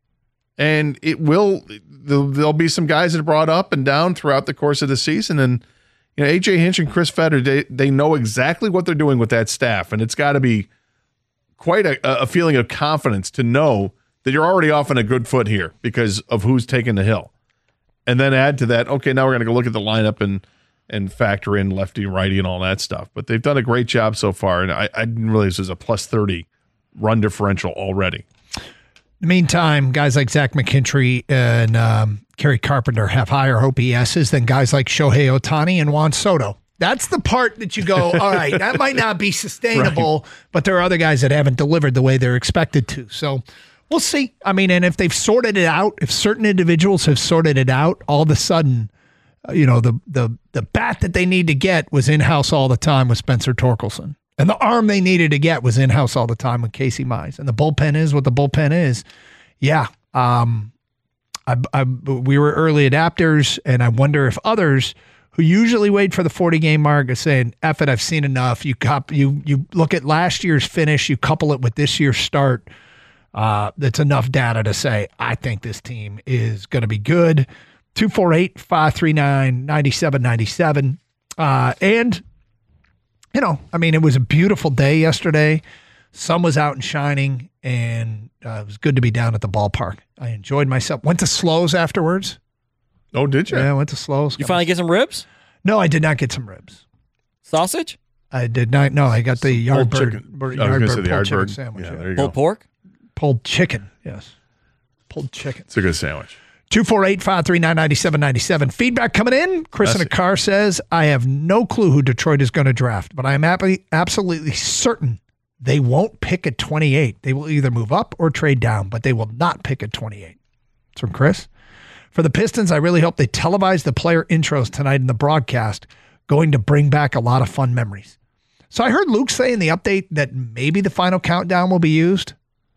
Speaker 15: And it will, there'll, there'll be some guys that are brought up and down throughout the course of the season. And, you know, A J Hinch and Chris Fetter, they, they know exactly what they're doing with that staff. And it's got to be quite a, a feeling of confidence to know that you're already off on a good foot here because of who's taking the hill. And then add to that, okay, now we're going to go look at the lineup and and factor in lefty, righty, and all that stuff. But they've done a great job so far, and I, I didn't realize there's a plus thirty run differential already.
Speaker 18: In the meantime, guys like Zach McKinstry and um, Kerry Carpenter have higher O P S's than guys like Shohei Ohtani and Juan Soto. That's the part that you go, all right, that might not be sustainable, right. But there are other guys that haven't delivered the way they're expected to. So we'll see. I mean, and if they've sorted it out, if certain individuals have sorted it out, all of a sudden, you know, the the the bat that they need to get was in-house all the time with Spencer Torkelson. And the arm they needed to get was in-house all the time with Casey Mize. And the bullpen is what the bullpen is. Yeah. Um, I, I, we were early adapters, and I wonder if others who usually wait for the forty-game mark are saying, F it, I've seen enough. You, cop, you, you look at last year's finish, you couple it with this year's start. Uh, that's enough data to say, I think this team is going to be good. two four eight, five three nine, nine seven nine seven. Uh, and, you know, I mean, it was a beautiful day yesterday. Sun was out and shining, and uh, it was good to be down at the ballpark. I enjoyed myself. Went to Slows afterwards.
Speaker 15: Oh, did you?
Speaker 18: Yeah, I went to Slows.
Speaker 19: You finally get some ribs?
Speaker 18: No, I did not get some ribs.
Speaker 19: Sausage?
Speaker 18: I did not. No, I got the yard bird,
Speaker 15: chicken.
Speaker 18: bird,
Speaker 15: I was
Speaker 18: yard
Speaker 15: gonna
Speaker 18: bird
Speaker 15: say the
Speaker 18: pulled
Speaker 15: yard
Speaker 18: chicken
Speaker 15: bird.
Speaker 18: sandwich.
Speaker 15: Yeah,
Speaker 18: Yeah.
Speaker 15: there you
Speaker 19: Pulled
Speaker 15: go.
Speaker 19: pork?
Speaker 18: Pulled chicken, yes. Pulled chicken.
Speaker 15: It's a good sandwich.
Speaker 18: two four eight, five three nine, nine seven nine seven. Feedback coming in. Chris in a car says, I have no clue who Detroit is going to draft, but I am ab- absolutely certain they won't pick at twenty-eight. They will either move up or trade down, but they will not pick at twenty-eight. It's from Chris. For the Pistons, I really hope they televise the player intros tonight in the broadcast, going to bring back a lot of fun memories. So I heard Luke say in the update that maybe the final countdown will be used.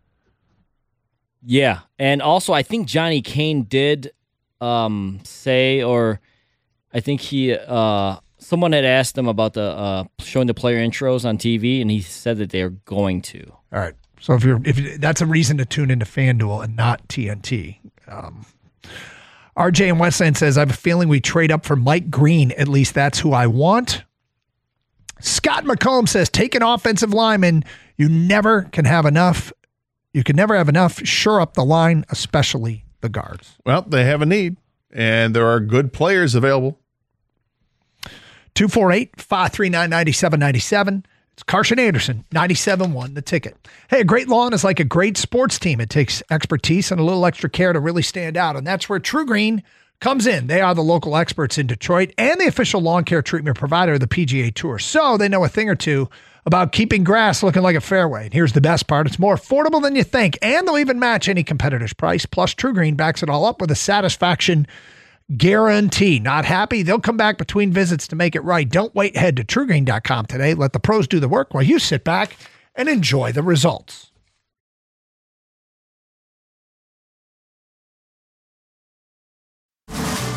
Speaker 19: Yeah, and also I think Johnny Kane did um, say, or I think he, uh, someone had asked him about the uh, showing the player intros on T V, and he said that they are going to.
Speaker 18: All right, so if you're if you, that's a reason to tune into FanDuel and not T N T. Um, R J in Westland says, I have a feeling we trade up for Mike Green. At least that's who I want. Scott McComb says, take an offensive lineman. You never can have enough. You can never have enough. Shore up the line, especially the guards.
Speaker 15: Well, they have a need, and there are good players available.
Speaker 18: two four eight, five three nine, nine seven nine seven. It's Carson Anderson, ninety-seven point one, The Ticket. Hey, a great lawn is like a great sports team. It takes expertise and a little extra care to really stand out, and that's where True Green comes in. They are the local experts in Detroit and the official lawn care treatment provider of the P G A Tour, so they know a thing or two about keeping grass looking like a fairway. And here's the best part. It's more affordable than you think, and they'll even match any competitor's price. Plus, True Green backs it all up with a satisfaction guarantee. Not happy? They'll come back between visits to make it right. Don't wait. Head to true green dot com today. Let the pros do the work while you sit back and enjoy the results.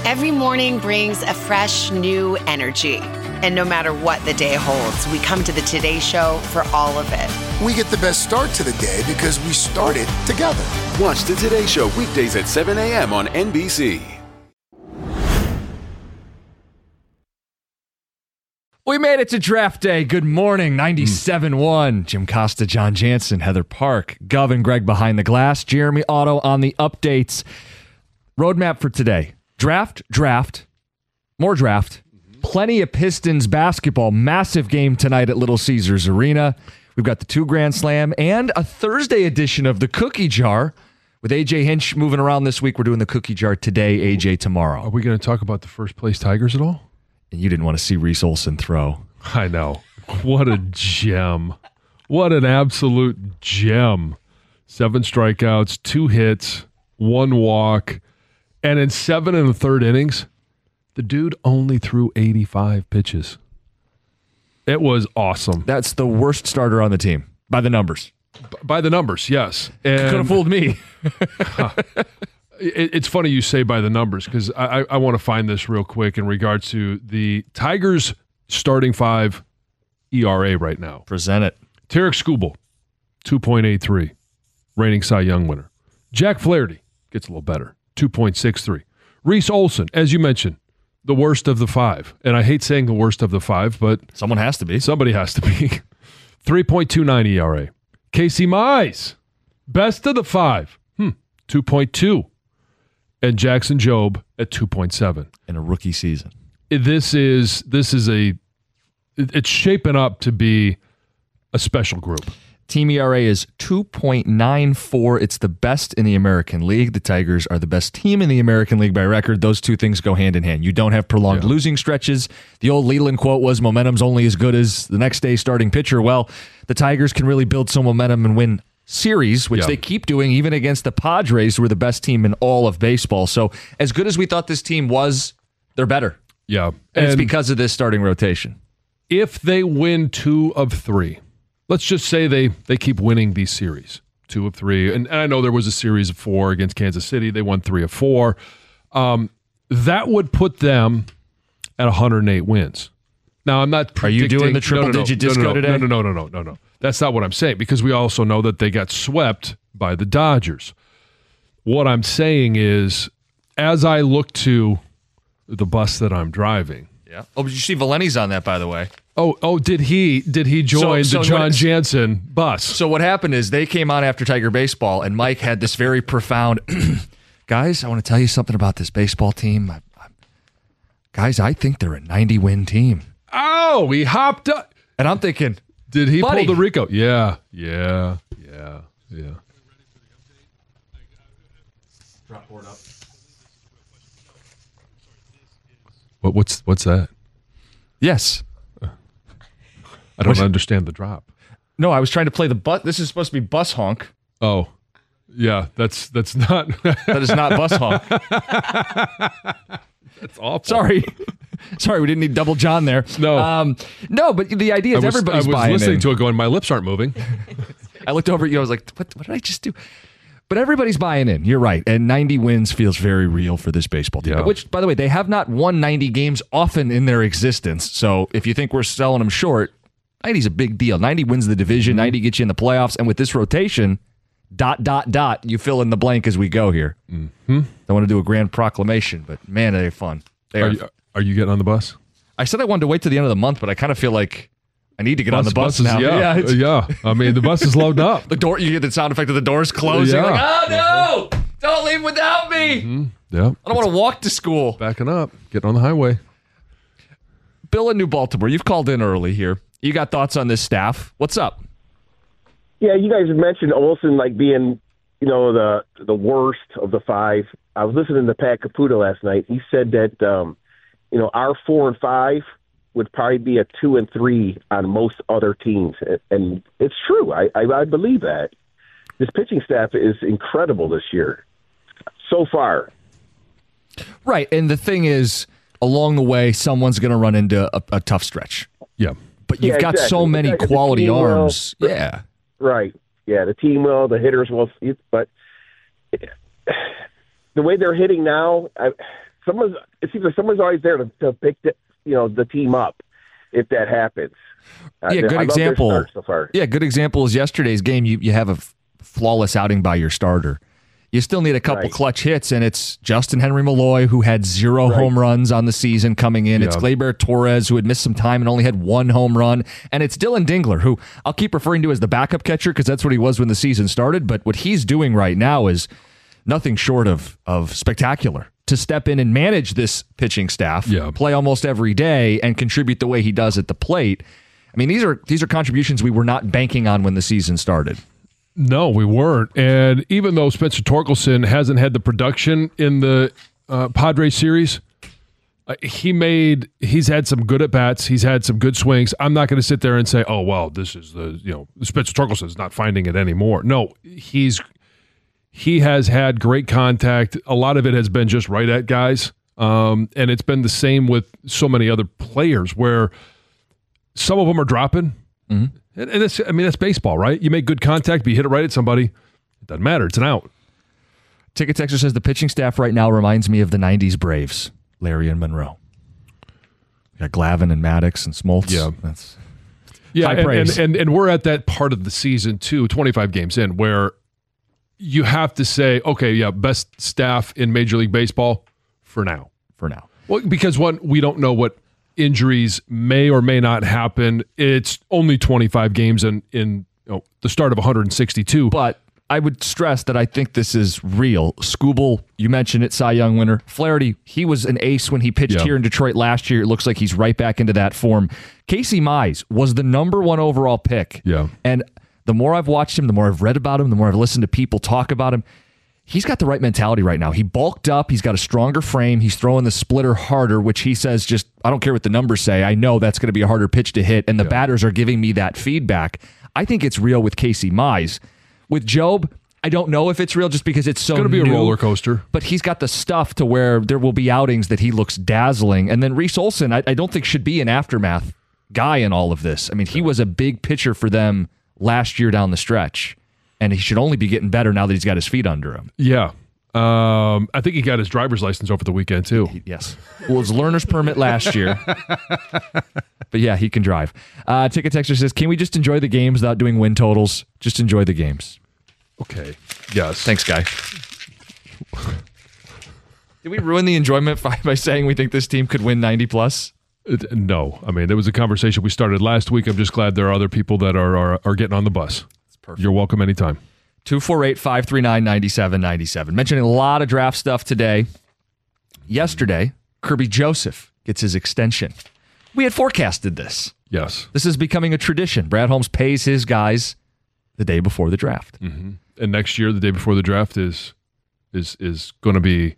Speaker 20: Every morning brings a fresh, new energy. And no matter what the day holds, we come to the Today Show for all of it.
Speaker 21: We get the best start to the day because we started together.
Speaker 22: Watch the Today Show weekdays at seven a.m. on N B C.
Speaker 8: We made it to draft day. Good morning, ninety-seven one. Jim Costa, John Jansen, Heather Park, Gov and Greg behind the glass, Jeremy Otto on the updates. Roadmap for today. Draft, draft, more draft. Plenty of Pistons basketball. Massive game tonight at Little Caesars Arena. We've got the two Grand Slam and a Thursday edition of the Cookie Jar. With A J Hinch moving around this week, we're doing the Cookie Jar today, A J tomorrow.
Speaker 10: Are we going to talk about the first place Tigers at all?
Speaker 8: And you didn't want to see Reese Olson throw.
Speaker 10: I know. What a gem. What an absolute gem. Seven strikeouts, two hits, one walk, and in seven and a third innings, the dude only threw eighty-five pitches. It was awesome.
Speaker 8: That's the worst starter on the team, by the numbers.
Speaker 10: B- by the numbers, yes. And
Speaker 8: could have fooled me.
Speaker 10: it, it's funny you say by the numbers, because I, I, I want to find this real quick in regards to the Tigers starting five E R A right now.
Speaker 8: Present it.
Speaker 10: Tarek Skubal, two point eight three, reigning Cy Young winner. Jack Flaherty gets a little better, two point six three. Reese Olson, as you mentioned, the worst of the five. And I hate saying the worst of the five, but
Speaker 8: someone has to be.
Speaker 10: Somebody has to be. three point two nine E R A. Casey Mize, best of the five, hmm, two point two. And Jackson Jobe at two point seven.
Speaker 8: In a rookie season.
Speaker 10: This is this is a it's shaping up to be a special group.
Speaker 8: Team E R A is two point nine four. It's the best in the American League. The Tigers are the best team in the American League by record. Those two things go hand in hand. You don't have prolonged yeah. losing stretches. The old Leland quote was, momentum's only as good as the next day starting pitcher. Well, the Tigers can really build some momentum and win series, which yeah. they keep doing even against the Padres, who are the best team in all of baseball. So as good as we thought this team was, they're better.
Speaker 10: Yeah.
Speaker 8: And, and it's because of this starting rotation.
Speaker 10: If they win two of three, let's just say they they keep winning these series, two of three. And, and I know there was a series of four against Kansas City. They won three of four. Um, that would put them at one hundred eight wins. Now, I'm not predicting.
Speaker 8: Are you doing the triple-digit
Speaker 10: no, no, no,
Speaker 8: disco
Speaker 10: no, no,
Speaker 8: today?
Speaker 10: No, no, no, no, no, no, no. That's not what I'm saying, because we also know that they got swept by the Dodgers. What I'm saying is, as I look to the bus that I'm driving.
Speaker 8: Yeah. Oh, but you see Valenti's on that, by the way.
Speaker 10: Oh, oh, did he did he join so, so the John Jansen bus?
Speaker 8: So what happened is they came on after Tiger Baseball, and Mike had this very profound, guys, I want to tell you something about this baseball team. I, I, guys, I think they're a ninety-win team.
Speaker 10: Oh, he hopped up.
Speaker 8: And I'm thinking,
Speaker 10: did he
Speaker 8: buddy.
Speaker 10: pull the Rico? Yeah, yeah, yeah, yeah.
Speaker 8: Drop board up.
Speaker 10: What, what's what's that?
Speaker 8: Yes.
Speaker 10: I don't What's, understand the drop.
Speaker 8: No, I was trying to play the bus. This is supposed to be bus honk.
Speaker 10: Oh, yeah. That's that's not.
Speaker 8: That is not bus honk.
Speaker 10: That's awful.
Speaker 8: Sorry, sorry. We didn't need double John there.
Speaker 10: No,
Speaker 8: um, no. But the idea is
Speaker 10: I was,
Speaker 8: everybody's
Speaker 10: I was
Speaker 8: buying
Speaker 10: listening
Speaker 8: in.
Speaker 10: to it, going, my lips aren't moving.
Speaker 8: I looked over at you. I was like, what? What did I just do? But everybody's buying in. You're right. And ninety wins feels very real for this baseball team.
Speaker 10: Yeah.
Speaker 8: Which, by the way, they have not won ninety games often in their existence. So if you think we're selling them short, ninety's a big deal. ninety wins the division. Mm-hmm. ninety gets you in the playoffs. And with this rotation, dot, dot, dot, you fill in the blank as we go here.
Speaker 10: Mm-hmm.
Speaker 8: I want to do a grand proclamation, but man, are they fun. They
Speaker 10: are,
Speaker 8: are,
Speaker 10: you, are you getting on the bus?
Speaker 8: I said I wanted to wait till the end of the month, but I kind of feel like I need to get
Speaker 10: bus,
Speaker 8: on the bus
Speaker 10: buses,
Speaker 8: now.
Speaker 10: Yeah, yeah, yeah. I mean, the bus is loading up.
Speaker 8: The door, you get the sound effect of the doors closing.
Speaker 10: Yeah.
Speaker 8: You're like, oh no, don't leave without me.
Speaker 10: Mm-hmm. Yeah.
Speaker 8: I don't want to walk to school.
Speaker 10: Backing up, getting on the highway.
Speaker 8: Bill in New Baltimore, you've called in early here. You got thoughts on this staff? What's up?
Speaker 23: Yeah, you guys have mentioned Olson like being, you know, the the worst of the five. I was listening to Pat Caputo last night. He said that, um, you know, our four and five would probably be a two and three on most other teams. And it's true. I, I, I believe that. This pitching staff is incredible this year so far.
Speaker 8: Right. And the thing is, along the way, someone's going to run into a, a tough stretch.
Speaker 10: Yeah.
Speaker 8: But you've
Speaker 23: yeah,
Speaker 8: got
Speaker 23: exactly.
Speaker 8: so many
Speaker 23: exactly.
Speaker 8: quality arms.
Speaker 23: Will,
Speaker 8: yeah.
Speaker 23: Right. Yeah, the team will, the hitters will. But the way they're hitting now, I, someone's. It seems like someone's always there to, to pick the, you know, the team up if that happens.
Speaker 8: Yeah,
Speaker 23: I,
Speaker 8: good
Speaker 23: I love their
Speaker 8: example.
Speaker 23: start so far.
Speaker 8: Yeah, good example is yesterday's game. You you have a f- flawless outing by your starter. You still need a couple
Speaker 23: Right.
Speaker 8: clutch hits, and it's Justin Henry Malloy, who had zero
Speaker 23: Right.
Speaker 8: home runs on the season coming in.
Speaker 10: Yeah.
Speaker 8: It's Gleyber Torres, who had missed some time and only had one home run. And it's Dylan Dingler, who I'll keep referring to as the backup catcher because that's what he was when the season started. But what he's doing right now is nothing short of, of spectacular. To step in and manage this pitching staff,
Speaker 10: Yeah.
Speaker 8: play almost every day, and contribute the way he does at the plate. I mean, these are these are contributions we were not banking on when the season started.
Speaker 10: No, we weren't. And even though Spencer Torkelson hasn't had the production in the uh, Padres series, uh, he made he's had some good at bats. He's had some good swings. I'm not going to sit there and say, "Oh, well, this is the you know Spencer Torkelson's not finding it anymore." No, he's he has had great contact. A lot of it has been just right at guys, um, and it's been the same with so many other players where some of them are dropping.
Speaker 8: Mm-hmm.
Speaker 10: And, and it's, I mean, that's baseball, right? You make good contact, but you hit it right at somebody. It doesn't matter. It's an out.
Speaker 8: Ticket Texter says the pitching staff right now reminds me of the nineties Braves, Larry and Monroe. You got Glavine and Maddox and Smoltz.
Speaker 10: Yeah.
Speaker 8: That's
Speaker 10: Yeah,
Speaker 8: high
Speaker 10: and,
Speaker 8: praise.
Speaker 10: and, and and we're at that part of the season too, twenty-five games in, where you have to say, okay, yeah, best staff in Major League Baseball for now.
Speaker 8: For now.
Speaker 10: Well, because one, we don't know what injuries may or may not happen. It's only twenty-five games in, in you know, the start of one hundred sixty-two.
Speaker 8: But I would stress that I think this is real. Skubal, you mentioned it, Cy Young winner. Flaherty, he was an ace when he pitched
Speaker 10: Yeah.
Speaker 8: here in Detroit last year. It looks like he's right back into that form. Casey Mize was the number one overall pick.
Speaker 10: Yeah.
Speaker 8: And the more I've watched him, the more I've read about him, the more I've listened to people talk about him, he's got the right mentality right now. He bulked up. He's got a stronger frame. He's throwing the splitter harder, which he says just, I don't care what the numbers say. I know that's going to be a harder pitch to hit, and the
Speaker 10: Yeah.
Speaker 8: batters are giving me that feedback. I think it's real with Casey Mize. With Job, I don't know if it's real just because it's so
Speaker 10: It's going to be
Speaker 8: new,
Speaker 10: a roller coaster.
Speaker 8: but he's got the stuff to where there will be outings that he looks dazzling. And then Reese Olson, I, I don't think should be an aftermath guy in all of this. I mean, he was a big pitcher for them last year down the stretch, and he should only be getting better now that he's got his feet under him.
Speaker 10: Yeah. Um, I think he got his driver's license over the weekend, too.
Speaker 8: Yes. Well, his learner's permit last year. But yeah, he can drive. Uh, Ticket Texter says, can we just enjoy the games without doing win totals? Just enjoy the games.
Speaker 10: Okay. Yes.
Speaker 8: Thanks, guy. Did we ruin the enjoyment by, by saying we think this team could win ninety plus?
Speaker 10: It, no. I mean, there was a conversation we started last week. I'm just glad there are other people that are are, are getting on the bus.
Speaker 8: That's perfect.
Speaker 10: You're welcome anytime.
Speaker 8: two four eight, five three nine, nine seven nine seven. Mentioning a lot of draft stuff today. Yesterday, Kirby Joseph gets his extension. We had forecasted this.
Speaker 10: Yes.
Speaker 8: This is becoming a tradition. Brad Holmes pays his guys the day before the draft.
Speaker 10: Mm-hmm. And next year, the day before the draft is is is going to be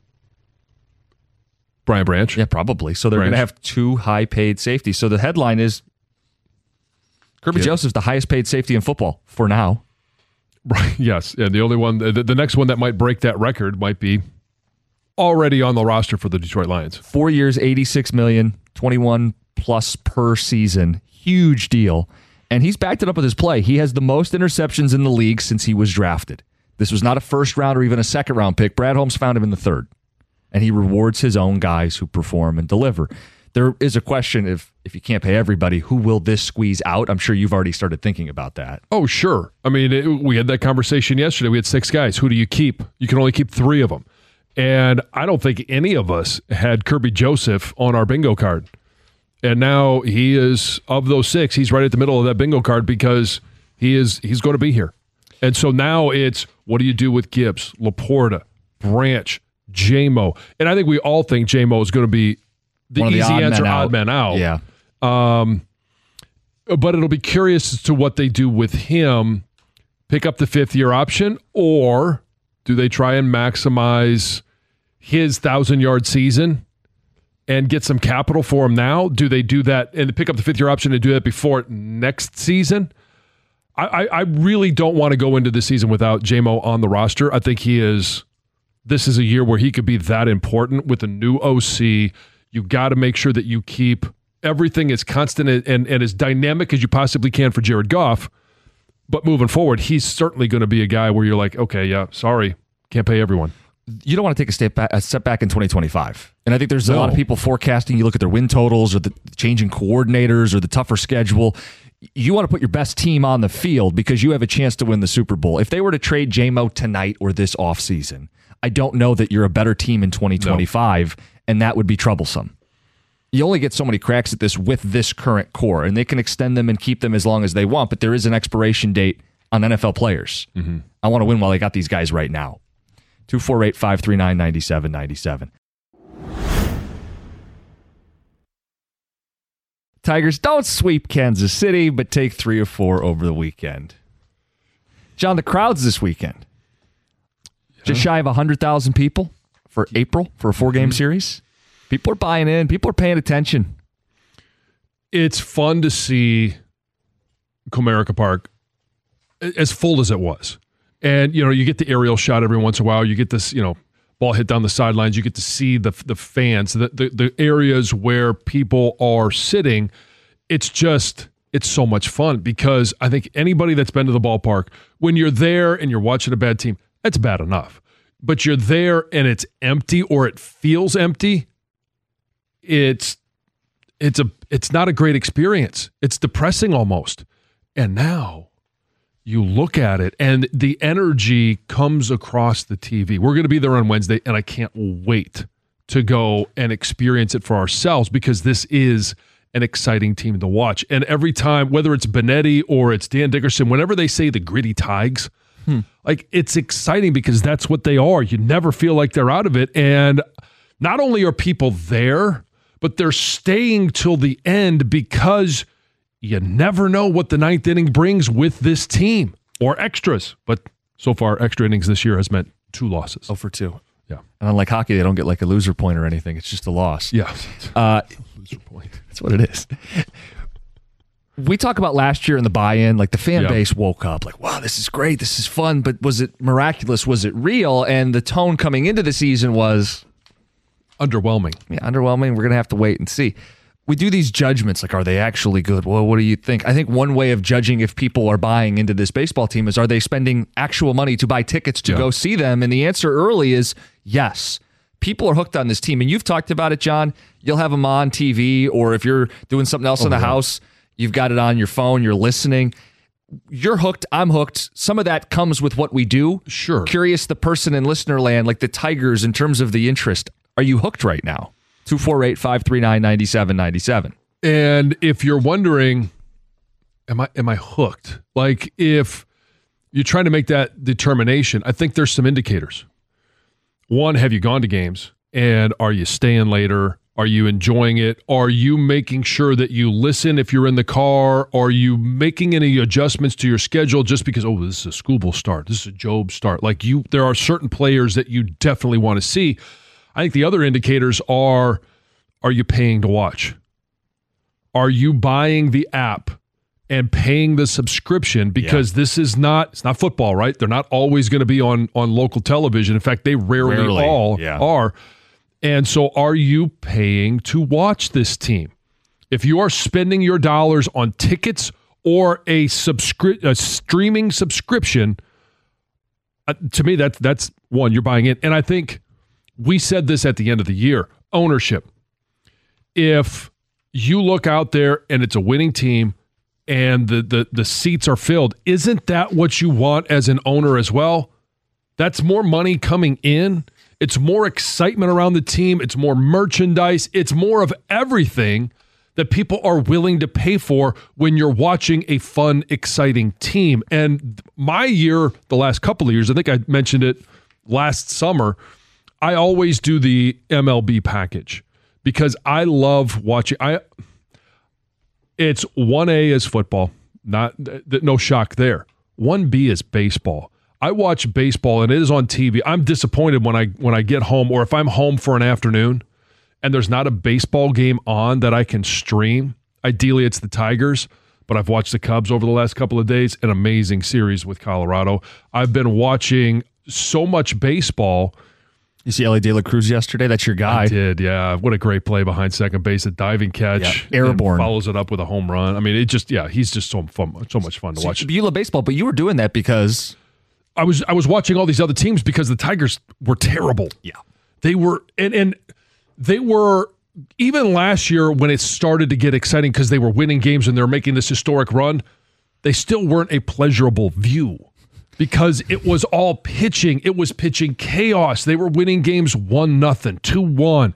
Speaker 10: Brian Branch.
Speaker 8: Yeah, probably. So they're
Speaker 10: Branch.
Speaker 8: going to have two high-paid safeties. So the headline is Kirby
Speaker 10: Yeah.
Speaker 8: Joseph's the highest-paid safety in football for now.
Speaker 10: Right. Yes. And the only one, the, the next one that might break that record might be already on the roster for the Detroit Lions.
Speaker 8: Four years, eighty-six million dollars, twenty-one plus per season. Huge deal. And he's backed it up with his play. He has the most interceptions in the league since he was drafted. This was not a first round or even a second round pick. Brad Holmes found him in the third. And he rewards his own guys who perform and deliver. There is a question if if you can't pay everybody, who will this squeeze out? I'm sure you've already started thinking about that.
Speaker 10: Oh, sure. I mean, it, we had that conversation yesterday. We had six guys. Who do you keep? You can only keep three of them. And I don't think any of us had Kirby Joseph on our bingo card. And now he is, of those six, he's right at the middle of that bingo card because he is he's going to be here. And so now it's, what do you do with Gibbs, Laporta, Branch, J-Mo? And I think we all think J-Mo is going to be the
Speaker 8: One of the
Speaker 10: easy
Speaker 8: odd
Speaker 10: answer,
Speaker 8: men out.
Speaker 10: odd man out.
Speaker 8: Yeah.
Speaker 10: Um, but it'll be curious as to what they do with him. Pick up the fifth-year option, or do they try and maximize his thousand-yard season and get some capital for him now? Do they do that and pick up the fifth-year option and do that before next season? I, I, I really don't want to go into the season without J-Mo on the roster. I think he is – this is a year where he could be that important with a new O C. You got to make sure that you keep everything as constant and, and as dynamic as you possibly can for Jared Goff. But moving forward, he's certainly going to be a guy where you're like, okay, yeah, sorry, can't pay everyone.
Speaker 8: you don't want to take a step back, a step back in twenty twenty-five. And I think there's a
Speaker 10: No.
Speaker 8: lot of people forecasting. You look at their win totals or the changing coordinators or the tougher schedule. You want to put your best team on the field because you have a chance to win the Super Bowl. If they were to trade J-Mo tonight or this offseason, I don't know that you're a better team in twenty twenty-five, no. and that would be troublesome. You only get so many cracks at this with this current core, and they can extend them and keep them as long as they want, but there is an expiration date on N F L players.
Speaker 10: Mm-hmm.
Speaker 8: I want to win while I got these guys right now. two four eight, five three nine, nine seven nine seven. Tigers don't sweep Kansas City, but take three or four over the weekend. John, the crowds this weekend. Yeah. Just shy of one hundred thousand people for April for a four-game mm-hmm. series. People are buying in. People are paying attention.
Speaker 10: It's fun to see Comerica Park as full as it was. And, you know, you get the aerial shot every once in a while. You get this, you know, ball hit down the sidelines. You get to see the the fans, the, the, the areas where people are sitting. It's just, it's so much fun because I think anybody that's been to the ballpark, when you're there and you're watching a bad team, that's bad enough. But you're there and it's empty or it feels empty. It's, it's a, it's not a great experience. It's depressing almost. And now, you look at it, and the energy comes across the T V. We're going to be there on Wednesday, and I can't wait to go and experience it for ourselves because this is an exciting team to watch. And every time, whether it's Benetti or it's Dan Dickerson, whenever they say the gritty Tigers, hmm. like it's exciting because that's what they are. You never feel like they're out of it. And not only are people there, but they're staying till the end because you never know what the ninth inning brings with this team or extras. But so far, extra innings this year has meant two losses.
Speaker 8: Oh, for two.
Speaker 10: Yeah.
Speaker 8: And unlike hockey, they don't get like a loser point or anything. It's just a loss.
Speaker 10: Yeah.
Speaker 8: Uh,
Speaker 10: loser point.
Speaker 8: That's what it is. We talk about last year in the buy-in, like the fan
Speaker 10: yeah.
Speaker 8: base woke up like, wow, this is great. This is fun. But was it miraculous? Was it real? And the tone coming into the season was
Speaker 10: underwhelming.
Speaker 8: Yeah, underwhelming. We're going to have to wait and see. We do these judgments like, are they actually good? Well, what do you think? I think one way of judging if people are buying into this baseball team is, are they spending actual money to buy tickets to yeah. go see them? And the answer early is yes. People are hooked on this team. And you've talked about it, John. You'll have them on T V, or if you're doing something else oh, in the yeah. house, you've got it on your phone, you're listening. You're hooked. I'm hooked. Some of that comes with what we do.
Speaker 10: Sure.
Speaker 8: Curious, the person in listener land, like the Tigers, in terms of the interest. Are you hooked right now? two four eight, five three nine, nine seven nine seven.
Speaker 10: And if you're wondering, am I am I hooked? Like if you're trying to make that determination, I think there's some indicators. One, have you gone to games? And are you staying later? Are you enjoying it? Are you making sure that you listen if you're in the car? Are you making any adjustments to your schedule just because, oh, this is a Skubal start, this is a Job start? Like you, there are certain players that you definitely want to see. I think the other indicators are, are you paying to watch? Are you buying the app and paying the subscription? Because yeah. this is not, it's not football, right? They're not always going to be on, on local television. In fact, they rarely, rarely. all yeah. are. And so are you paying to watch this team? If you are spending your dollars on tickets or a, subscri- a streaming subscription, uh, to me, that's, that's one, you're buying in. And I think we said this at the end of the year, ownership. If you look out there and it's a winning team and the, the, the seats are filled, isn't that what you want as an owner as well? That's more money coming in. It's more excitement around the team. It's more merchandise. It's more of everything that people are willing to pay for when you're watching a fun, exciting team. And my year, the last couple of years, I think I mentioned it last summer, I always do the M L B package because I love watching. I it's one A is football, not no shock there. one B is baseball. I watch baseball and it is on T V. I'm disappointed when I when I get home or if I'm home for an afternoon and there's not a baseball game on that I can stream. Ideally, it's the Tigers, but I've watched the Cubs over the last couple of days. An amazing series with Colorado. I've been watching so much baseball.
Speaker 8: You see Ellie De La Cruz yesterday? That's your guy.
Speaker 10: I did, yeah. What a great play behind second base, a diving catch.
Speaker 8: Yeah. Airborne.
Speaker 10: Follows it up with a home run. I mean, it just, yeah, he's just so fun, so much fun to watch.
Speaker 8: So you love baseball, but you were doing that because...
Speaker 10: I was I was watching all these other teams because the Tigers were terrible.
Speaker 8: Yeah.
Speaker 10: They were and and they were even last year when it started to get exciting because they were winning games and they were making this historic run, they still weren't a pleasurable view because it was all pitching. It was pitching chaos. They were winning games one nothing, two one.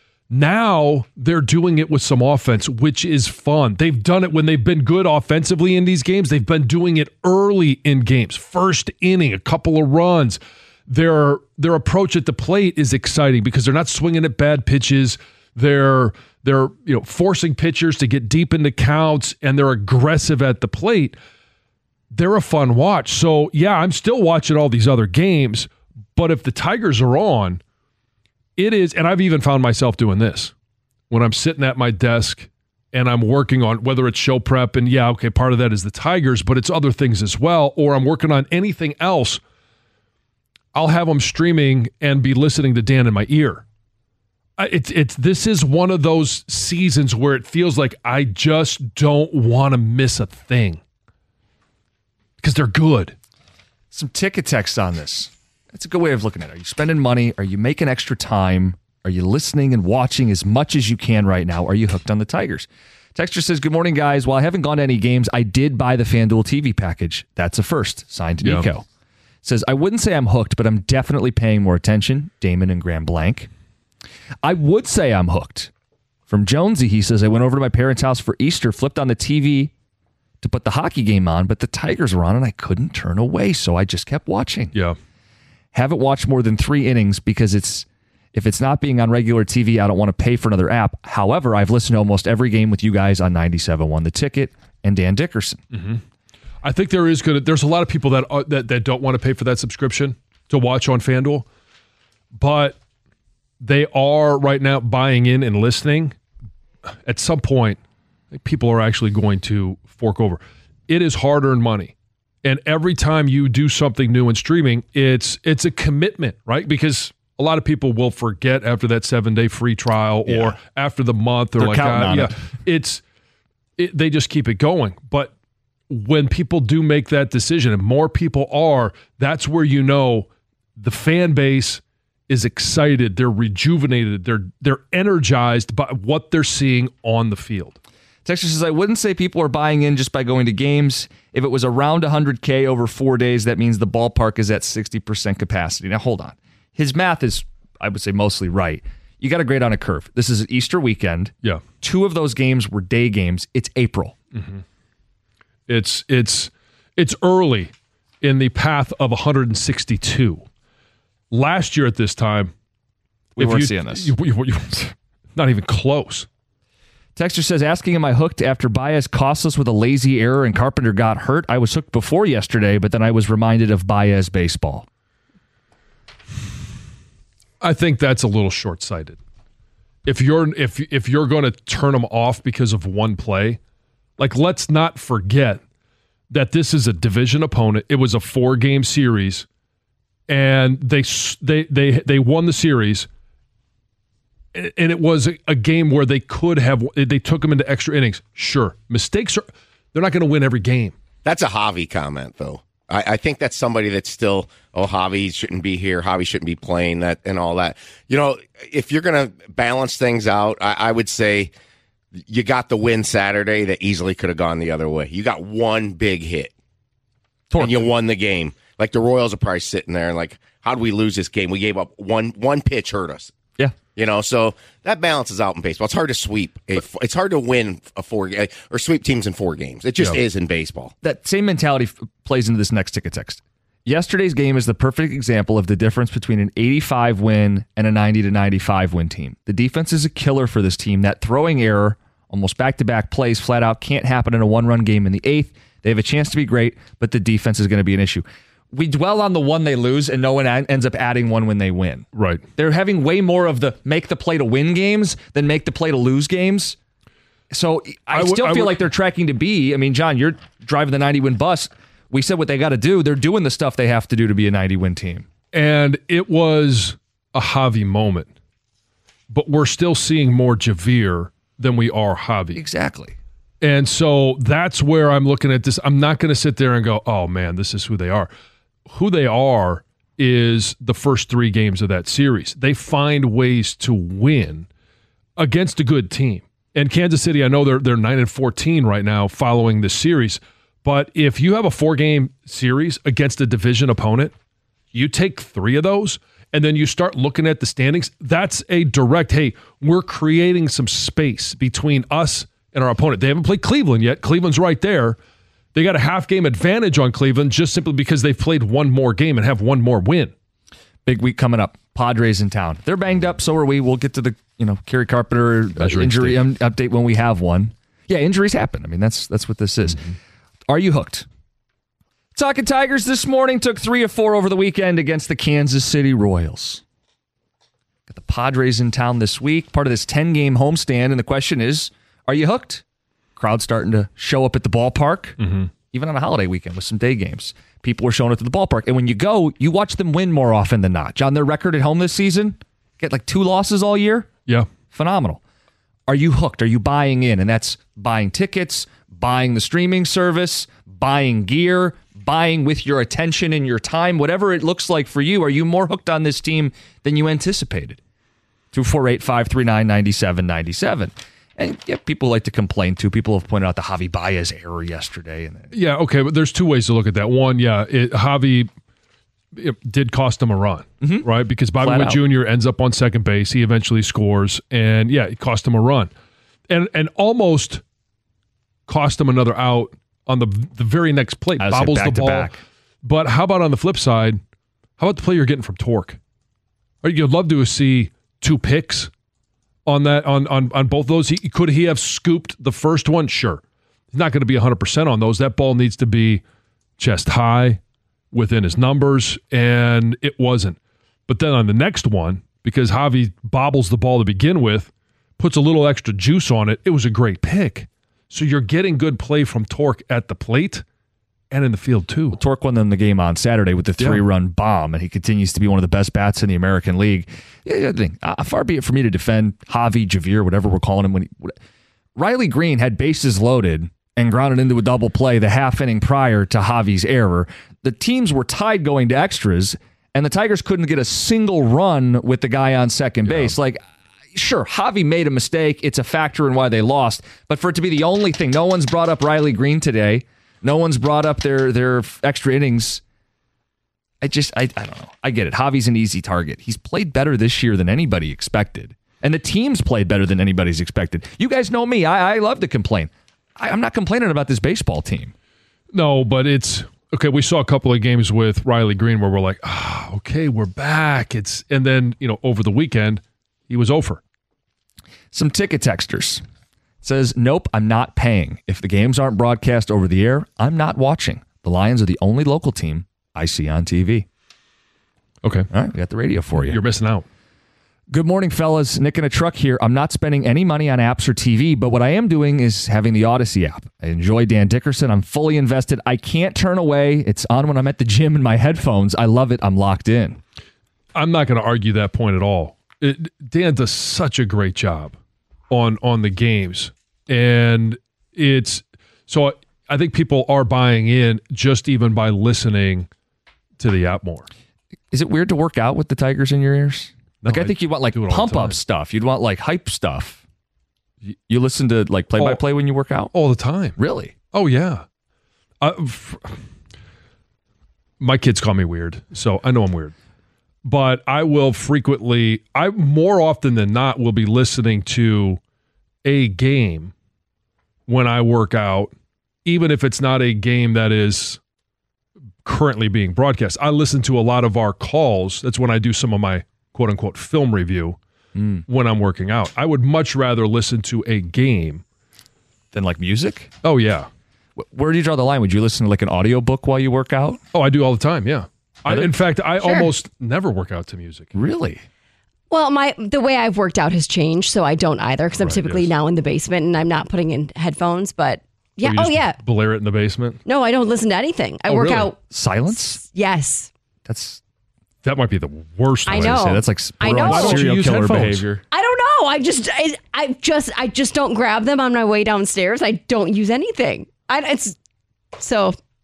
Speaker 10: Now they're doing it with some offense, which is fun. They've done it when they've been good offensively in these games. They've been doing it early in games. First inning, a couple of runs. Their their approach at the plate is exciting because they're not swinging at bad pitches. They're they're you know forcing pitchers to get deep into counts, and they're aggressive at the plate. They're a fun watch. So yeah, I'm still watching all these other games, but if the Tigers are on, it is, and I've even found myself doing this when I'm sitting at my desk and I'm working on whether it's show prep, and yeah, okay, part of that is the Tigers, but it's other things as well, or I'm working on anything else. I'll have them streaming and be listening to Dan in my ear. It's it's this is one of those seasons where it feels like I just don't want to miss a thing because they're good.
Speaker 8: Some ticket text on this. That's a good way of looking at it. Are you spending money? Are you making extra time? Are you listening and watching as much as you can right now? Are you hooked on the Tigers? Texter says, good morning, guys. While I haven't gone to any games, I did buy the FanDuel T V package. That's a first. Signed,
Speaker 10: Yeah.
Speaker 8: Nico. Says, I wouldn't say I'm hooked, but I'm definitely paying more attention. Damon and Graham Blank. I would say I'm hooked. From Jonesy, he says, I went over to my parents' house for Easter, flipped on the T V to put the hockey game on, but the Tigers were on and I couldn't turn away, so I just kept watching.
Speaker 10: Yeah.
Speaker 8: Haven't watched more than three innings because it's if it's not being on regular T V, I don't want to pay for another app. However, I've listened to almost every game with you guys on ninety-seven point one The Ticket and Dan Dickerson.
Speaker 10: Mm-hmm. I think there is good. There's a lot of people that, are, that that don't want to pay for that subscription to watch on FanDuel, but they are right now buying in and listening. At some point, people are actually going to fork over. It is hard-earned money. And every time you do something new in streaming, it's it's a commitment, right? Because a lot of people will forget after that seven-day free trial or
Speaker 8: Yeah.
Speaker 10: after the month. They're,
Speaker 8: They're
Speaker 10: like,
Speaker 8: counting
Speaker 10: ah,
Speaker 8: on
Speaker 10: yeah,
Speaker 8: it.
Speaker 10: it's it, they just keep it going. But when people do make that decision, and more people are, that's where you know the fan base is excited. They're rejuvenated. They're they're energized by what they're seeing on the field.
Speaker 8: Texas says, I wouldn't say people are buying in just by going to games. If it was around one hundred K over four days, that means the ballpark is at sixty percent capacity. Now, hold on. His math is, I would say, mostly right. You got to grade on a curve. This is an Easter weekend.
Speaker 10: Yeah.
Speaker 8: Two of those games were day games. It's April.
Speaker 10: Mm-hmm. It's it's it's early in the path of one hundred sixty-two. Last year at this time,
Speaker 8: We
Speaker 10: if
Speaker 8: weren't
Speaker 10: you-
Speaker 8: seeing this.
Speaker 10: you- you- you- not even close.
Speaker 8: Texter says, asking am I hooked after Baez cost us with a lazy error and Carpenter got hurt? I was hooked before yesterday, but then I was reminded of Baez baseball.
Speaker 10: I think that's a little short-sighted. If you're if if you're going to turn them off because of one play, like let's not forget that this is a division opponent. It was a four-game series, and they they they they won the series. And it was a, a game where they could have, they took them into extra innings. Sure. Mistakes are, they're not going to win every game.
Speaker 1: That's a Javi comment, though. I, I think that's somebody that's still, oh, Javi shouldn't be here. Javi shouldn't be playing that and all that. You know, if you're going to balance things out, I, I would say you got the win Saturday that easily could have gone the other way. You got one big hit,
Speaker 10: Torque.
Speaker 1: and you won the game. Like the Royals are probably sitting there and like, how did we lose this game? We gave up one one pitch, hurt us.
Speaker 8: Yeah.
Speaker 1: You know, so that balances out in baseball. It's hard to sweep. A, it's hard to win a four or sweep teams in four games. It just
Speaker 8: Yeah.
Speaker 1: is in baseball.
Speaker 8: That same mentality f- plays into this next ticket text. Yesterday's game is the perfect example of the difference between an eighty-five win and a ninety to ninety-five win team. The defense is a killer for this team. That throwing error, almost back-to-back plays, flat out can't happen in a one-run game in the eighth. They have a chance to be great, but the defense is going to be an issue. We dwell on the one they lose, and no one a- ends up adding one when they win.
Speaker 10: Right.
Speaker 8: They're having way more of the make the play to win games than make the play to lose games. So I,
Speaker 10: I would-
Speaker 8: still
Speaker 10: I
Speaker 8: feel
Speaker 10: would-
Speaker 8: like they're tracking to be. I mean, John, you're driving the ninety-win bus. We said what they got to do. They're doing the stuff they have to do to be a ninety-win team.
Speaker 10: And it was a Javi moment. But we're still seeing more Javier than we are Javi.
Speaker 8: Exactly.
Speaker 10: And so that's where I'm looking at this. I'm not going to sit there and go, oh, man, this is who they are. who they are is the first three games of that series. They find ways to win against a good team. And Kansas City, I know they're they're nine and fourteen right now following this series. But if you have a four-game series against a division opponent, you take three of those, and then you start looking at the standings, that's a direct, hey, we're creating some space between us and our opponent. They haven't played Cleveland yet. Cleveland's right there. They got a half-game advantage on Cleveland just simply because they've played one more game and have one more win.
Speaker 8: Big week coming up. Padres in town. They're banged up, so are we. We'll get to the you know Kerry Carpenter
Speaker 10: Measuring
Speaker 8: injury
Speaker 10: stick.
Speaker 8: um, update when we have one. Yeah, injuries happen. I mean, that's that's what this is. Mm-hmm. Are you hooked? Talking Tigers this morning took three of four over the weekend against the Kansas City Royals. Got the Padres in town this week, part of this ten-game homestand, and the question is, are you hooked? Crowd starting to show up at the ballpark,
Speaker 10: mm-hmm.
Speaker 8: even on a holiday weekend with some day games. People were showing up to the ballpark, and when you go, you watch them win more often than not. John, their record at home this season, get like two losses all year?
Speaker 10: Yeah.
Speaker 8: Phenomenal. Are you hooked? Are you buying in? And that's buying tickets, buying the streaming service, buying gear, buying with your attention and your time, whatever it looks like for you. Are you more hooked on this team than you anticipated? two four eight, five three nine, nine seven nine seven. And yeah, people like to complain too. People have pointed out the Javi Baez error yesterday. And
Speaker 10: Yeah, okay, but there's two ways to look at that. One, yeah, it, Javi it did cost him a run,
Speaker 8: mm-hmm.
Speaker 10: right? Because Bobby
Speaker 8: Flat
Speaker 10: Witt
Speaker 8: out.
Speaker 10: Junior ends up on second base. He eventually scores, and yeah, it cost him a run. And and almost cost him another out on the the very next plate.
Speaker 8: I would say
Speaker 10: Bobbles
Speaker 8: back
Speaker 10: the
Speaker 8: to
Speaker 10: ball.
Speaker 8: back.
Speaker 10: But how about on the flip side, how about the play you're getting from Torque? Right, you'd love to see two picks on that on on, on both those. He, could he have scooped the first one? Sure. He's not going to be one hundred percent on those. That ball needs to be chest high within his numbers, and it wasn't. But then on the next one, because Javi bobbles the ball to begin with, puts a little extra juice on it, it was a great pick. So you're getting good play from Torque at the plate and in the field too.
Speaker 8: Well, Torque won them the game on Saturday with the three-run bomb, and he continues to be one of the best bats in the American League. Yeah, the other thing, uh, far be it for me to defend Javi, Javier, whatever we're calling him. When he, Riley Green had bases loaded and grounded into a double play the half inning prior to Javi's error. The teams were tied going to extras, and the Tigers couldn't get a single run with the guy on second base. Yeah. Like, sure, Javi made a mistake. It's a factor in why they lost. But for it to be the only thing, no one's brought up Riley Green today. No one's brought up their their extra innings. I just, I, I don't know. I get it. Javi's an easy target. He's played better this year than anybody expected. And the team's played better than anybody's expected. You guys know me. I, I love to complain. I, I'm not complaining about this baseball team.
Speaker 10: No, but it's, okay, we saw a couple of games with Riley Green where we're like, ah, oh, okay, we're back. It's And then, you know, over the weekend, he was over.
Speaker 8: Some ticket texters. It says, nope, I'm not paying. If the games aren't broadcast over the air, I'm not watching. The Lions are the only local team I see on T V.
Speaker 10: Okay.
Speaker 8: All right, we got the radio for you.
Speaker 10: You're missing out.
Speaker 8: Good morning, fellas. Nick in a truck here. I'm not spending any money on apps or T V, but what I am doing is having the Odyssey app. I enjoy Dan Dickerson. I'm fully invested. I can't turn away. It's on when I'm at the gym in my headphones. I love it. I'm locked in.
Speaker 10: I'm not going to argue that point at all. It, Dan does such a great job on on the games, and it's so I think people are buying in just even by listening to the app more.
Speaker 8: Is it weird to work out with the Tigers in your ears?
Speaker 10: No,
Speaker 8: like I think you want like pump up stuff. You'd want like hype stuff. You, you listen to like play by play when you work out
Speaker 10: all the time.
Speaker 8: Really?
Speaker 10: Oh yeah. Uh, f- my kids call me weird, so I know I'm weird. But I will frequently, I more often than not will be listening to a game when I work out, even if it's not a game that is currently being broadcast. I listen to a lot of our calls. That's when I do some of my quote unquote film review mm. when I'm working out. I would much rather listen to a game
Speaker 8: than like music.
Speaker 10: Oh yeah.
Speaker 8: Where do you draw the line? Would you listen to like an audiobook while you work out?
Speaker 10: Oh, I do all the time. Yeah. I, in fact, I
Speaker 2: Sure.
Speaker 10: almost never work out to music.
Speaker 8: Really?
Speaker 2: Well, my the way I've worked out has changed, so I don't either because I'm
Speaker 10: Right,
Speaker 2: typically
Speaker 10: yes.
Speaker 2: now in the basement and I'm not putting in headphones. But yeah,
Speaker 10: So you
Speaker 2: oh
Speaker 10: just
Speaker 2: yeah,
Speaker 10: blare it in the basement.
Speaker 2: no, I don't listen to anything. I
Speaker 10: Oh,
Speaker 2: work
Speaker 10: really?
Speaker 2: out.
Speaker 8: Silence?
Speaker 2: Yes,
Speaker 8: That's
Speaker 10: That might be the worst.
Speaker 2: I
Speaker 10: way to
Speaker 2: know.
Speaker 10: say.
Speaker 8: that's like
Speaker 2: I know.
Speaker 8: borderline
Speaker 2: Why don't you
Speaker 8: serial
Speaker 10: use
Speaker 8: killer
Speaker 10: headphones?
Speaker 8: behavior.
Speaker 2: I don't know. I just I, I just I just don't grab them on my way downstairs. I don't use anything. I it's so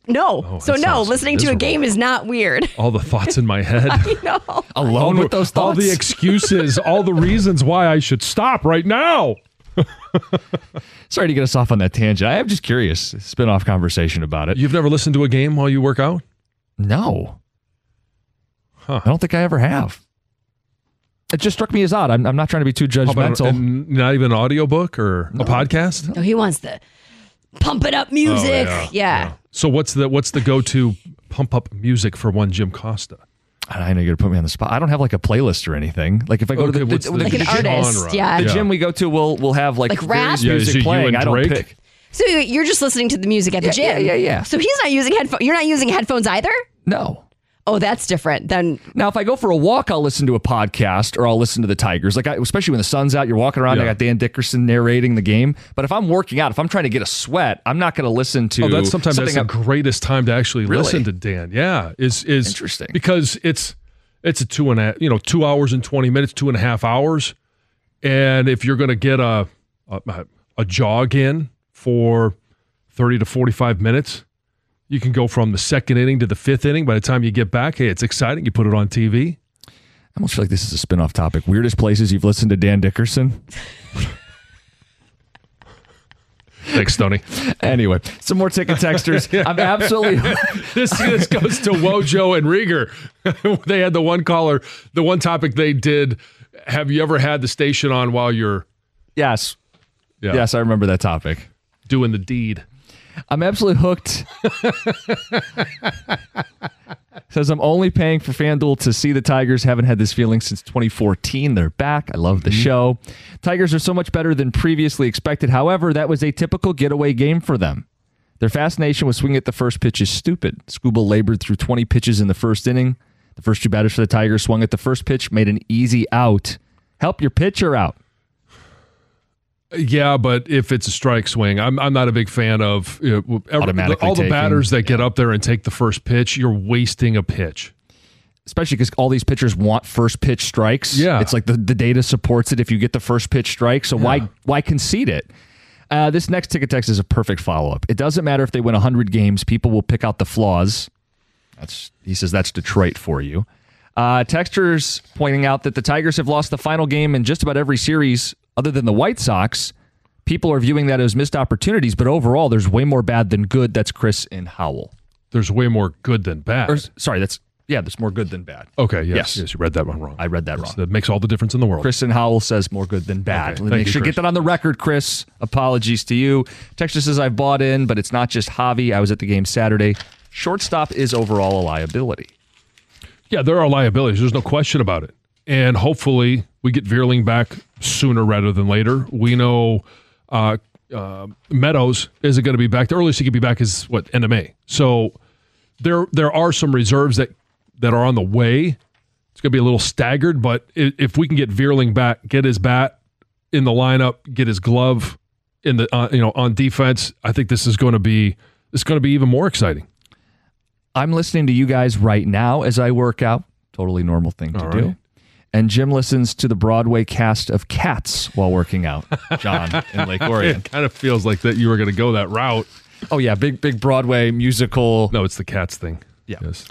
Speaker 2: No.
Speaker 10: Oh,
Speaker 2: so
Speaker 10: that
Speaker 2: no,
Speaker 10: sounds
Speaker 2: listening to a
Speaker 10: miserable.
Speaker 2: game is not weird.
Speaker 10: All the thoughts in my head.
Speaker 2: I know.
Speaker 8: Alone
Speaker 10: all the,
Speaker 8: with those
Speaker 10: all
Speaker 8: thoughts.
Speaker 10: the excuses, all the reasons why I should stop right now.
Speaker 8: Sorry to get us off on that tangent. I am just curious. Spin-off conversation about it.
Speaker 10: You've never listened to a game while you work out?
Speaker 8: No.
Speaker 10: Huh.
Speaker 8: I don't think I ever have. It just struck me as odd. I'm, I'm not trying to be too
Speaker 10: How about
Speaker 8: judgmental.
Speaker 10: an- not even an audiobook or a podcast?
Speaker 2: No, he wants the pump it up music.
Speaker 10: Oh, yeah,
Speaker 2: yeah.
Speaker 10: So what's the what's the go-to pump up music for one Jim Costa?
Speaker 8: I know you're gonna put me on the spot. I don't have like a playlist or anything. Like if I go
Speaker 10: Okay,
Speaker 8: to the,
Speaker 10: what's
Speaker 8: the,
Speaker 10: the
Speaker 8: the,
Speaker 2: Like an
Speaker 8: the,
Speaker 2: artist,
Speaker 10: genre?
Speaker 2: yeah.
Speaker 8: the
Speaker 10: Yeah.
Speaker 8: gym we go to, we'll we'll have like,
Speaker 2: Like rap?
Speaker 8: various
Speaker 10: Yeah, is
Speaker 8: music
Speaker 10: it you
Speaker 8: playing.
Speaker 10: and
Speaker 8: I don't
Speaker 10: Drake?
Speaker 8: pick.
Speaker 2: So you're just listening to the music at the
Speaker 8: Yeah,
Speaker 2: gym.
Speaker 8: yeah, yeah, yeah.
Speaker 2: So he's not using headphones. You're not using headphones either?
Speaker 8: No.
Speaker 2: Oh, that's different. Then
Speaker 8: Now, if I go for a walk, I'll listen to a podcast or I'll listen to the Tigers. Like, I, especially when the sun's out, you're walking around.
Speaker 10: Yeah.
Speaker 8: I got Dan Dickerson narrating the game. But if I'm working out, if I'm trying to get a sweat, I'm not going to listen to.
Speaker 10: Oh, that's sometimes that's
Speaker 8: something
Speaker 10: the
Speaker 8: I'm-
Speaker 10: greatest time to actually
Speaker 8: Really?
Speaker 10: listen to Dan. Yeah, is is
Speaker 8: Interesting.
Speaker 10: because it's it's a two and a you know two hours and twenty minutes, two and a half hours, and if you're going to get a, a a jog in for thirty to forty five minutes, you can go from the second inning to the fifth inning. By the time you get back, hey, it's exciting. You put it on T V.
Speaker 8: I almost feel like this is a spin-off topic. Weirdest places you've listened to Dan Dickerson.
Speaker 10: Thanks, Stoney.
Speaker 8: Anyway, some more ticket texters. I'm absolutely.
Speaker 10: this this goes to Wojo and Rieger. They had the one caller, the one topic they did. Have you ever had the station on while you're
Speaker 8: Yes.
Speaker 10: Yeah.
Speaker 8: Yes, I remember that topic.
Speaker 10: doing the deed?
Speaker 8: I'm absolutely hooked. Says I'm only paying for FanDuel to see the Tigers. Haven't had this feeling since twenty fourteen. They're back. I love the show. Tigers are so much better than previously expected. However, that was a typical getaway game for them. Their fascination with swinging at the first pitch is stupid. Skubal labored through twenty pitches in the first inning. The first two batters for the Tigers swung at the first pitch, made an easy out. Help your pitcher out.
Speaker 10: Yeah, but if it's a strike swing, I'm I'm not a big fan of you know, every-
Speaker 8: Automatically
Speaker 10: all the
Speaker 8: taking.
Speaker 10: batters that get up there and take the first pitch. You're wasting a pitch.
Speaker 8: Especially because all these pitchers want first pitch strikes.
Speaker 10: Yeah.
Speaker 8: It's like the, the data supports it if you get the first pitch strike. So why why concede it? Uh, this next ticket text is a perfect follow-up. It doesn't matter if they win one hundred games. People will pick out the flaws. That's He says that's Detroit for you. Uh, texters pointing out that the Tigers have lost the final game in just about every series other than the White Sox. People are viewing that as missed opportunities, but overall, there's way more bad than good. That's Chris and Howell.
Speaker 10: There's way more good than bad.
Speaker 8: Or, sorry, that's yeah, there's more good than bad.
Speaker 10: Okay, yes,
Speaker 8: Yes.
Speaker 10: yes, you read that one wrong.
Speaker 8: I read that wrong.
Speaker 10: That makes all the difference in the world.
Speaker 8: Chris and Howell says more good than bad.
Speaker 10: Okay,
Speaker 8: Let me
Speaker 10: thank
Speaker 8: make
Speaker 10: you,
Speaker 8: sure
Speaker 10: Chris.
Speaker 8: get that on the record, Chris. Apologies to you. Texture says I've bought in, but it's not just Javi. I was at the game Saturday. Shortstop is overall a liability.
Speaker 10: Yeah, there are liabilities. There's no question about it. And hopefully we get Veerling back sooner rather than later. We know uh, uh, Meadows isn't going to be back. The earliest he could be back is, what, end of May. So there there are some reserves that, that are on the way. It's going to be a little staggered, but if, if we can get Veerling back, get his bat in the lineup, get his glove in the uh, you know on defense, I think this is going to be it's going to be even more exciting.
Speaker 8: I'm listening to you guys right now as I work out. Totally normal thing to
Speaker 10: All
Speaker 8: do.
Speaker 10: right.
Speaker 8: And Jim listens to the Broadway cast of Cats while working out. John in Lake Orion.
Speaker 10: It kind of feels like that you were going to go that route.
Speaker 8: Oh, yeah. Big, big Broadway musical.
Speaker 10: No, it's the Cats thing.
Speaker 8: Yeah.
Speaker 10: Yes.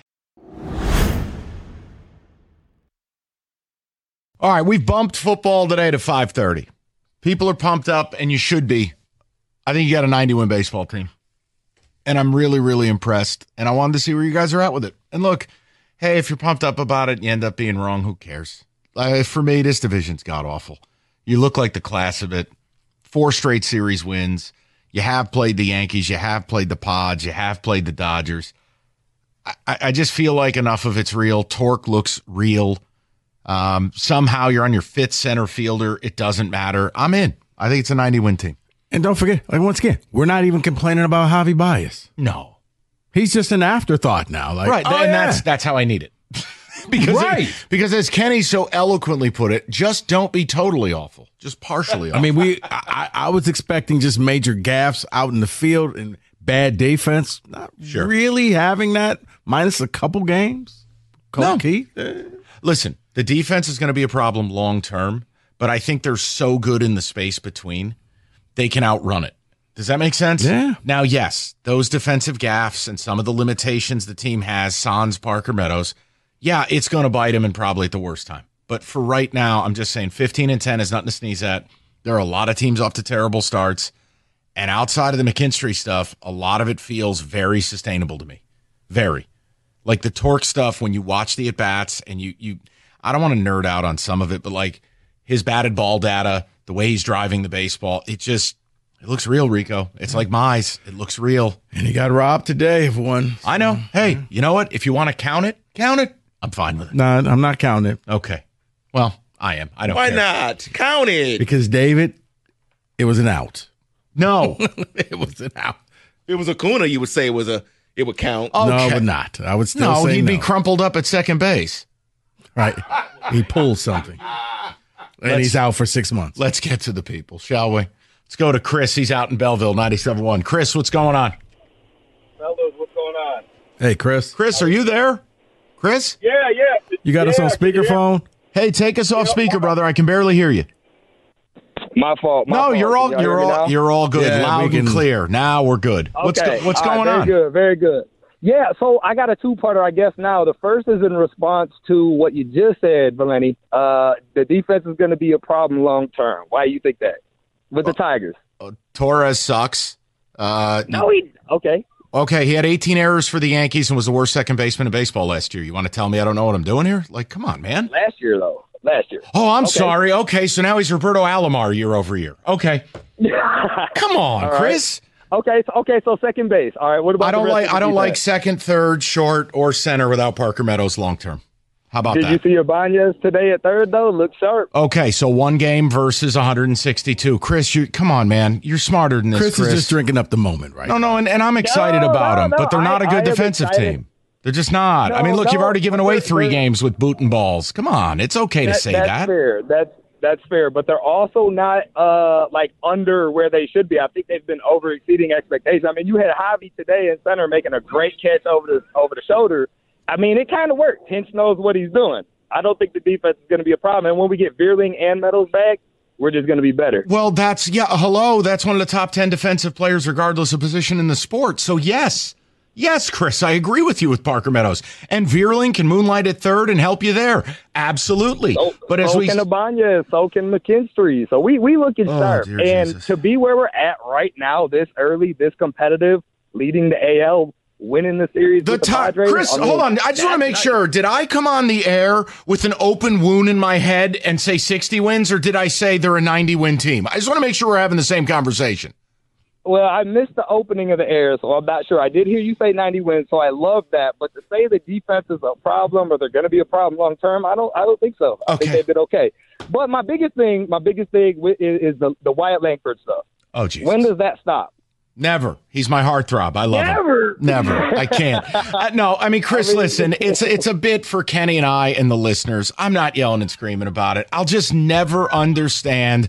Speaker 15: All right, we've bumped football today to five thirty. People are pumped up, and you should be. I think you got a ninety-win baseball team. And I'm really, really impressed. And I wanted to see where you guys are at with it. And look, hey, if you're pumped up about it and you end up being wrong, who cares? Uh, for me, this division's god-awful. You look like the class of it. Four straight series wins. You have played the Yankees. You have played the Pods. You have played the Dodgers. I, I just feel like enough of it's real. Torque looks real. Um, somehow you're on your fifth center fielder. It doesn't matter. I'm in. I think it's a ninety-win team.
Speaker 16: And don't forget, like once again, we're not even complaining about Javi Baez.
Speaker 15: No.
Speaker 16: He's just an afterthought now. Like,
Speaker 15: right.
Speaker 16: oh,
Speaker 15: and
Speaker 16: yeah.
Speaker 15: that's that's how I need it. because
Speaker 16: Right.
Speaker 15: it- because as Kenny so eloquently put it, just don't be totally awful. Just partially awful.
Speaker 16: I mean, we. I, I was expecting just major gaffes out in the field and bad defense. Not
Speaker 15: Sure.
Speaker 16: really having that, minus a couple games. Coach
Speaker 15: No.
Speaker 16: Keith.
Speaker 15: Listen, the defense is going to be a problem long term, but I think they're so good in the space between, they can outrun it. Does that make sense?
Speaker 16: Yeah.
Speaker 15: Now, yes, those defensive gaffes and some of the limitations the team has, Sans, Parker, Meadows, yeah, it's going to bite him and probably at the worst time. But for right now, I'm just saying fifteen and ten is nothing to sneeze at. There are a lot of teams off to terrible starts. And outside of the McKinstry stuff, a lot of it feels very sustainable to me. Very. Like the Torque stuff, when you watch the at-bats and you, you I don't want to nerd out on some of it, but like his batted ball data, the way he's driving the baseball, it just, it looks real, Rico. It's like Mize. It looks real.
Speaker 16: And he got robbed today of one.
Speaker 15: I know. Hey, you know what? If you want to count it, count it. I'm fine with it.
Speaker 16: No, I'm not counting it.
Speaker 15: Okay. Well, I am. I don't
Speaker 17: Why
Speaker 15: care.
Speaker 17: not? Count it.
Speaker 16: Because, David, it was an out.
Speaker 15: No.
Speaker 16: It was an out.
Speaker 17: If it was Acuna, you would say it was a, it would count.
Speaker 16: No, I would not. I would still
Speaker 15: no,
Speaker 16: say
Speaker 15: he'd
Speaker 16: no.
Speaker 15: be crumpled up at second base.
Speaker 16: Right. He pulled something. And
Speaker 15: Let's-
Speaker 16: he's out for six months.
Speaker 15: Let's get to the people, shall we? Let's go to Chris. He's out in Belleville, ninety-seven point one. Chris, what's going on?
Speaker 3: Fellas, what's going on?
Speaker 16: Hey, Chris.
Speaker 15: Chris, are you there? Chris?
Speaker 3: Yeah, yeah.
Speaker 16: You got
Speaker 3: yeah,
Speaker 16: us on
Speaker 3: can you hear me?
Speaker 16: speakerphone?
Speaker 15: Hey, take us off speaker, brother. I can barely hear you.
Speaker 3: My fault. My
Speaker 15: no,
Speaker 3: fault.
Speaker 15: you're all
Speaker 3: Can y'all
Speaker 15: you're
Speaker 3: hear me
Speaker 15: all
Speaker 3: now?
Speaker 15: you're all good,
Speaker 16: Yeah,
Speaker 15: loud
Speaker 16: we
Speaker 15: and
Speaker 16: can-
Speaker 15: clear. Now we're good. What's go,
Speaker 3: Okay.
Speaker 15: what's
Speaker 3: All right,
Speaker 15: going
Speaker 3: very
Speaker 15: on?
Speaker 3: Good, very good. Yeah, so I got a two-parter, I guess, now. The first is in response to what you just said, Valenti. Uh, the defense is going to be a problem long-term. Why do you think that? With the Tigers.
Speaker 15: Torres sucks. Uh,
Speaker 3: No, he – okay.
Speaker 15: Okay, he had eighteen errors for the Yankees and was the worst second baseman in baseball last year. You want to tell me I don't know what I'm doing here? Like, come on, man.
Speaker 3: Last year, though. Last year.
Speaker 15: Oh, I'm
Speaker 3: Okay.
Speaker 15: sorry. Okay, so now he's Roberto Alomar year over year. Okay. Come on,
Speaker 3: All right.
Speaker 15: Chris.
Speaker 3: Okay, so, okay, so second base. All right, what about
Speaker 15: I don't
Speaker 3: the rest
Speaker 15: like
Speaker 3: of the
Speaker 15: I don't like
Speaker 3: defense?
Speaker 15: second, third, short, or center without Parker Meadows long term. How about
Speaker 3: Did
Speaker 15: that?
Speaker 3: you see Ibanez today at third, though? Looked sharp.
Speaker 15: Okay, so one game versus one hundred sixty-two. Chris, you come on, man. You're smarter than this,
Speaker 16: Chris,
Speaker 15: Chris.
Speaker 16: is just drinking up the moment, right?
Speaker 15: No, no, and, and I'm excited
Speaker 3: No,
Speaker 15: about
Speaker 3: no,
Speaker 15: them,
Speaker 3: no,
Speaker 15: but they're not
Speaker 3: I-
Speaker 15: a good
Speaker 3: I am
Speaker 15: defensive
Speaker 3: excited.
Speaker 15: team. They're just not. I
Speaker 3: No,
Speaker 15: mean, look, you've
Speaker 3: no,
Speaker 15: already given
Speaker 3: but
Speaker 15: away
Speaker 3: they're-
Speaker 15: three
Speaker 3: they're-
Speaker 15: games with boot and balls. Come on, it's okay to
Speaker 3: That-
Speaker 15: say
Speaker 3: that's
Speaker 15: that.
Speaker 3: fair. That's that's fair, but they're also not uh, like under where they should be. I think they've been over exceeding expectations. I mean, you had Javi today in center making a great catch over the over the shoulder. I mean, it kind of worked. Hinch knows what he's doing. I don't think the defense is going to be a problem. And when we get Veerling and Meadows back, we're just going to be better.
Speaker 15: Well, that's, yeah, hello. That's one of the top ten defensive players, regardless of position in the sport. So, yes, yes, Chris, I agree with you with Parker Meadows. And Veerling can moonlight at third and help you there. Absolutely.
Speaker 3: So,
Speaker 15: but as
Speaker 3: so
Speaker 15: we.
Speaker 3: can Ibanez, so can McKinstry. So we, we look at
Speaker 15: Oh,
Speaker 3: sharp.
Speaker 15: dear
Speaker 3: And
Speaker 15: Jesus.
Speaker 3: to be where we're at right now, this early, this competitive, leading the A L, winning the series
Speaker 15: The
Speaker 3: with the
Speaker 15: top,
Speaker 3: Padres.
Speaker 15: Chris,
Speaker 3: I mean,
Speaker 15: hold on. I just want to make
Speaker 3: that's
Speaker 15: sure. Did I come on the air with an open wound in my head and say sixty wins, or did I say they're a ninety win team? I just want to make sure we're having the same conversation.
Speaker 3: Well, I missed the opening of the air, so I'm not sure. I did hear you say ninety wins, so I love that. But to say the defense is a problem or they're going to be a problem long term, I don't. I don't think so. I think
Speaker 15: Okay.
Speaker 3: they've been okay. But my biggest thing, my biggest thing wi- is, is the the Wyatt Langford stuff.
Speaker 15: Oh, Jesus.
Speaker 3: When does that stop?
Speaker 15: Never. He's my heartthrob. I love
Speaker 3: Never.
Speaker 15: him. Never. I can't. Uh, no, I mean, Chris,
Speaker 3: I mean-
Speaker 15: listen, it's it's a bit for Kenny and I and the listeners. I'm not yelling and screaming about it. I'll just never understand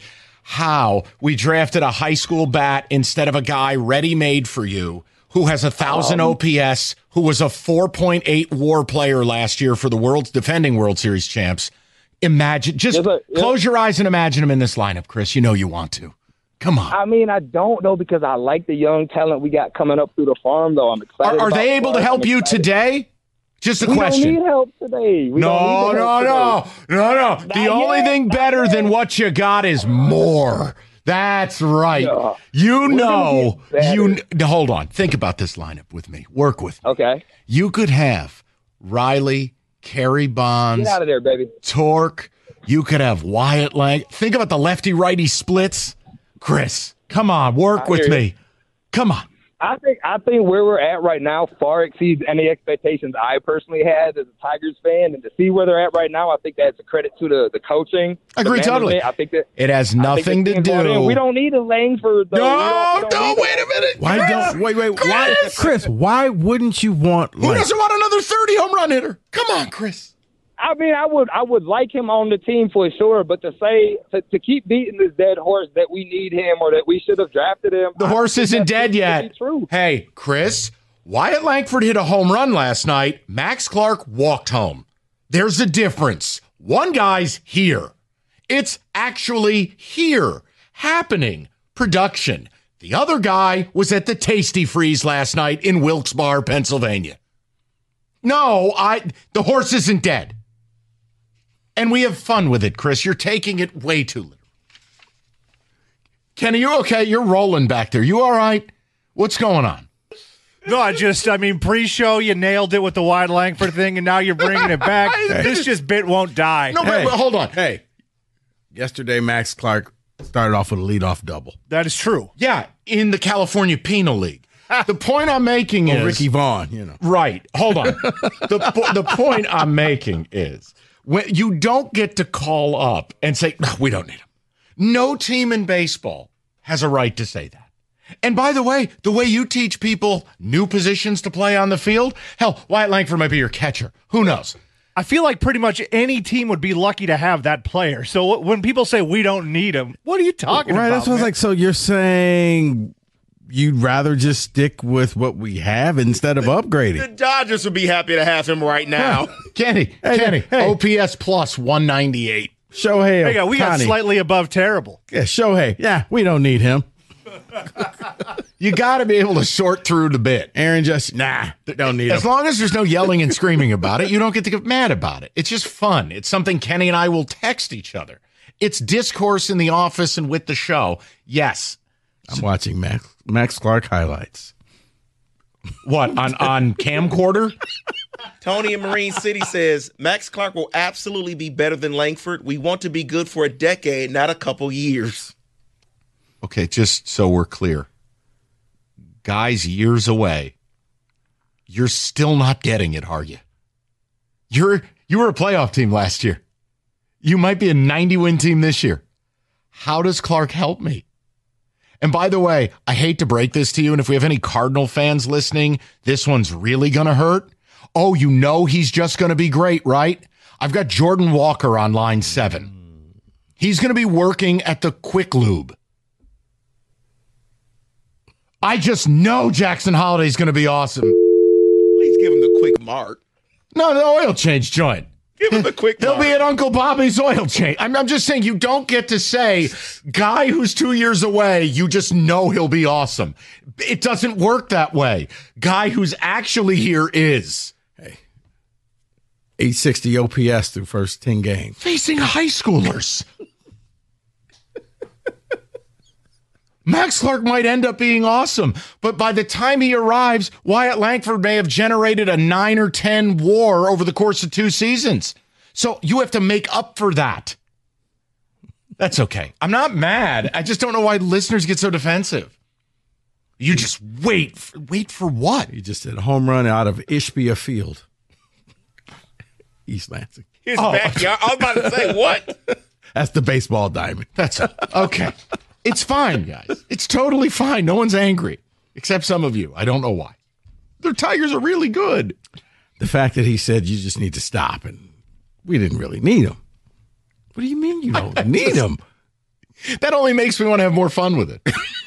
Speaker 15: how we drafted a high school bat instead of a guy ready-made for you who has a thousand
Speaker 3: Um,
Speaker 15: O P S, who was a four point eight WAR player last year for the world's defending World Series champs. Imagine, just
Speaker 3: Yes, sir. Yes.
Speaker 15: close your eyes and imagine him in this lineup, Chris. You know you want to. Come on.
Speaker 3: I mean, I don't know because I like the young talent we got coming up through the farm, though. I'm excited.
Speaker 15: Are, are
Speaker 3: about
Speaker 15: they able to
Speaker 3: Clark.
Speaker 15: help
Speaker 3: I'm
Speaker 15: you
Speaker 3: excited.
Speaker 15: today? Just a
Speaker 3: we
Speaker 15: question.
Speaker 3: don't need help today. We
Speaker 15: no,
Speaker 3: don't need
Speaker 15: no,
Speaker 3: the help
Speaker 15: no, no, no. The
Speaker 3: Not
Speaker 15: only
Speaker 3: yet.
Speaker 15: thing better than what you got is more. That's right.
Speaker 3: No.
Speaker 15: You
Speaker 3: We're gonna
Speaker 15: know,
Speaker 3: get better.
Speaker 15: you kn- hold on. Think about this lineup with me. Work with me.
Speaker 3: Okay.
Speaker 15: You could have Riley, Kerry Bonds,
Speaker 3: Get out of there, baby.
Speaker 15: Torque. You could have Wyatt Lang. Think about the lefty-righty splits. Chris, come on, work
Speaker 3: I
Speaker 15: with
Speaker 3: hear you.
Speaker 15: me. Come on.
Speaker 3: I think I think where we're at right now far exceeds any expectations I personally had as a Tigers fan, and to see where they're at right now, I think that's a credit to the the coaching. the
Speaker 15: Agree totally.
Speaker 3: management. I think that
Speaker 15: It has
Speaker 3: I think
Speaker 15: nothing
Speaker 3: the
Speaker 15: to
Speaker 3: team's bought in.
Speaker 15: do.
Speaker 3: We don't need a Langford. Though.
Speaker 15: No,
Speaker 3: We don't- we don't
Speaker 15: no,
Speaker 3: need
Speaker 15: wait a minute.
Speaker 16: Why
Speaker 15: Chris,
Speaker 16: don't wait wait why
Speaker 15: Chris!
Speaker 16: Chris? Why wouldn't you want?
Speaker 15: Who
Speaker 16: Lang-
Speaker 15: doesn't want another thirty home run hitter? Come on, Chris.
Speaker 3: I mean, I would I would like him on the team for sure, but to say to, to keep beating this dead horse that we need him or that we should have drafted him,
Speaker 15: The
Speaker 3: I
Speaker 15: horse
Speaker 3: think
Speaker 15: isn't
Speaker 3: that's
Speaker 15: dead
Speaker 3: too
Speaker 15: yet.
Speaker 3: good to be True.
Speaker 15: Hey, Chris, Wyatt Langford hit a home run last night. Max Clark walked home. There's a difference. One guy's here. It's actually here, happening. Production. The other guy was at the Tasty Freeze last night in Wilkes-Barre, Pennsylvania. No, I the horse isn't dead. And we have fun with it, Chris. You're taking it way too literal. Kenny, you okay? You're rolling back there. You all right? What's going on?
Speaker 4: No, I just, I mean, pre-show, you nailed it with the Wyatt Langford thing, and now you're bringing it back. This just bit won't die.
Speaker 15: No, hey, wait, hold on.
Speaker 16: Hey, yesterday Max Clark started off with a leadoff double.
Speaker 4: That is true.
Speaker 15: Yeah, in the California Penal League. The point I'm making
Speaker 16: oh,
Speaker 15: is...
Speaker 16: Ricky Vaughn, you know.
Speaker 15: Right. Hold on. the, the point I'm making is when you don't get to call up and say, no, we don't need him. No team in baseball has a right to say that. And by the way, the way you teach people new positions to play on the field, hell, Wyatt Langford might be your catcher. Who knows?
Speaker 4: I feel like pretty much any team would be lucky to have that player. So when people say we don't need him, what are you talking
Speaker 16: right,
Speaker 4: about?
Speaker 16: Right, that's what I was like. So you're saying you'd rather just stick with what we have instead of upgrading?
Speaker 17: The Dodgers would be happy to have him right now.
Speaker 15: Kenny, hey, Kenny, hey. O P S plus one ninety-eight.
Speaker 16: Shohei.
Speaker 4: Hey, we got slightly above terrible.
Speaker 16: Yeah, Shohei. Yeah, we don't need him.
Speaker 15: You got to be able to sort through the bit.
Speaker 16: Aaron just, nah, don't need
Speaker 15: As
Speaker 16: him.
Speaker 15: long as there's no yelling and screaming about it, you don't get to get mad about it. It's just fun. It's something Kenny and I will text each other. It's discourse in the office and with the show. Yes.
Speaker 16: I'm watching Max, Max Clark highlights.
Speaker 15: What, on, on camcorder?
Speaker 17: Tony in Marine City says, Max Clark will absolutely be better than Langford. We want to be good for a decade, not a couple years.
Speaker 15: Okay, just so we're clear. Guys years away, you're still not getting it, are you? You're you were a playoff team last year. You might be a ninety-win team this year. How does Clark help me? And by the way, I hate to break this to you, and if we have any Cardinal fans listening, this one's really going to hurt. Oh, you know he's just going to be great, right? I've got Jordan Walker on line seven. He's going to be working at the Quick Lube. I just know Jackson Holiday's going to be awesome.
Speaker 17: Please give him the Quick Mart.
Speaker 15: No, the oil change joint.
Speaker 17: Give him the Quick
Speaker 15: He'll
Speaker 17: Mart.
Speaker 15: be at Uncle Bobby's oil change. I'm, I'm just saying you don't get to say, guy who's two years away, you just know he'll be awesome. It doesn't work that way. Guy who's actually here is.
Speaker 16: Hey, eight sixty O P S through first ten games.
Speaker 15: Facing high schoolers. Max Clark might end up being awesome, but by the time he arrives, Wyatt Langford may have generated a nine or ten WAR over the course of two seasons. So you have to make up for that. That's okay. I'm not mad. I just don't know why listeners get so defensive. You just wait. For, wait for what?
Speaker 16: He just hit a home run out of Ishbia Field. East Lansing.
Speaker 17: His oh. backyard. I was about to say, what?
Speaker 16: That's the baseball diamond.
Speaker 15: That's okay. It's fine, guys. It's totally fine. No one's angry, except some of you. I don't know why. Their Tigers are really good.
Speaker 16: The fact that he said you just need to stop, and we didn't really need him. What do you mean you don't need him?
Speaker 15: That only makes me want to have more fun with it.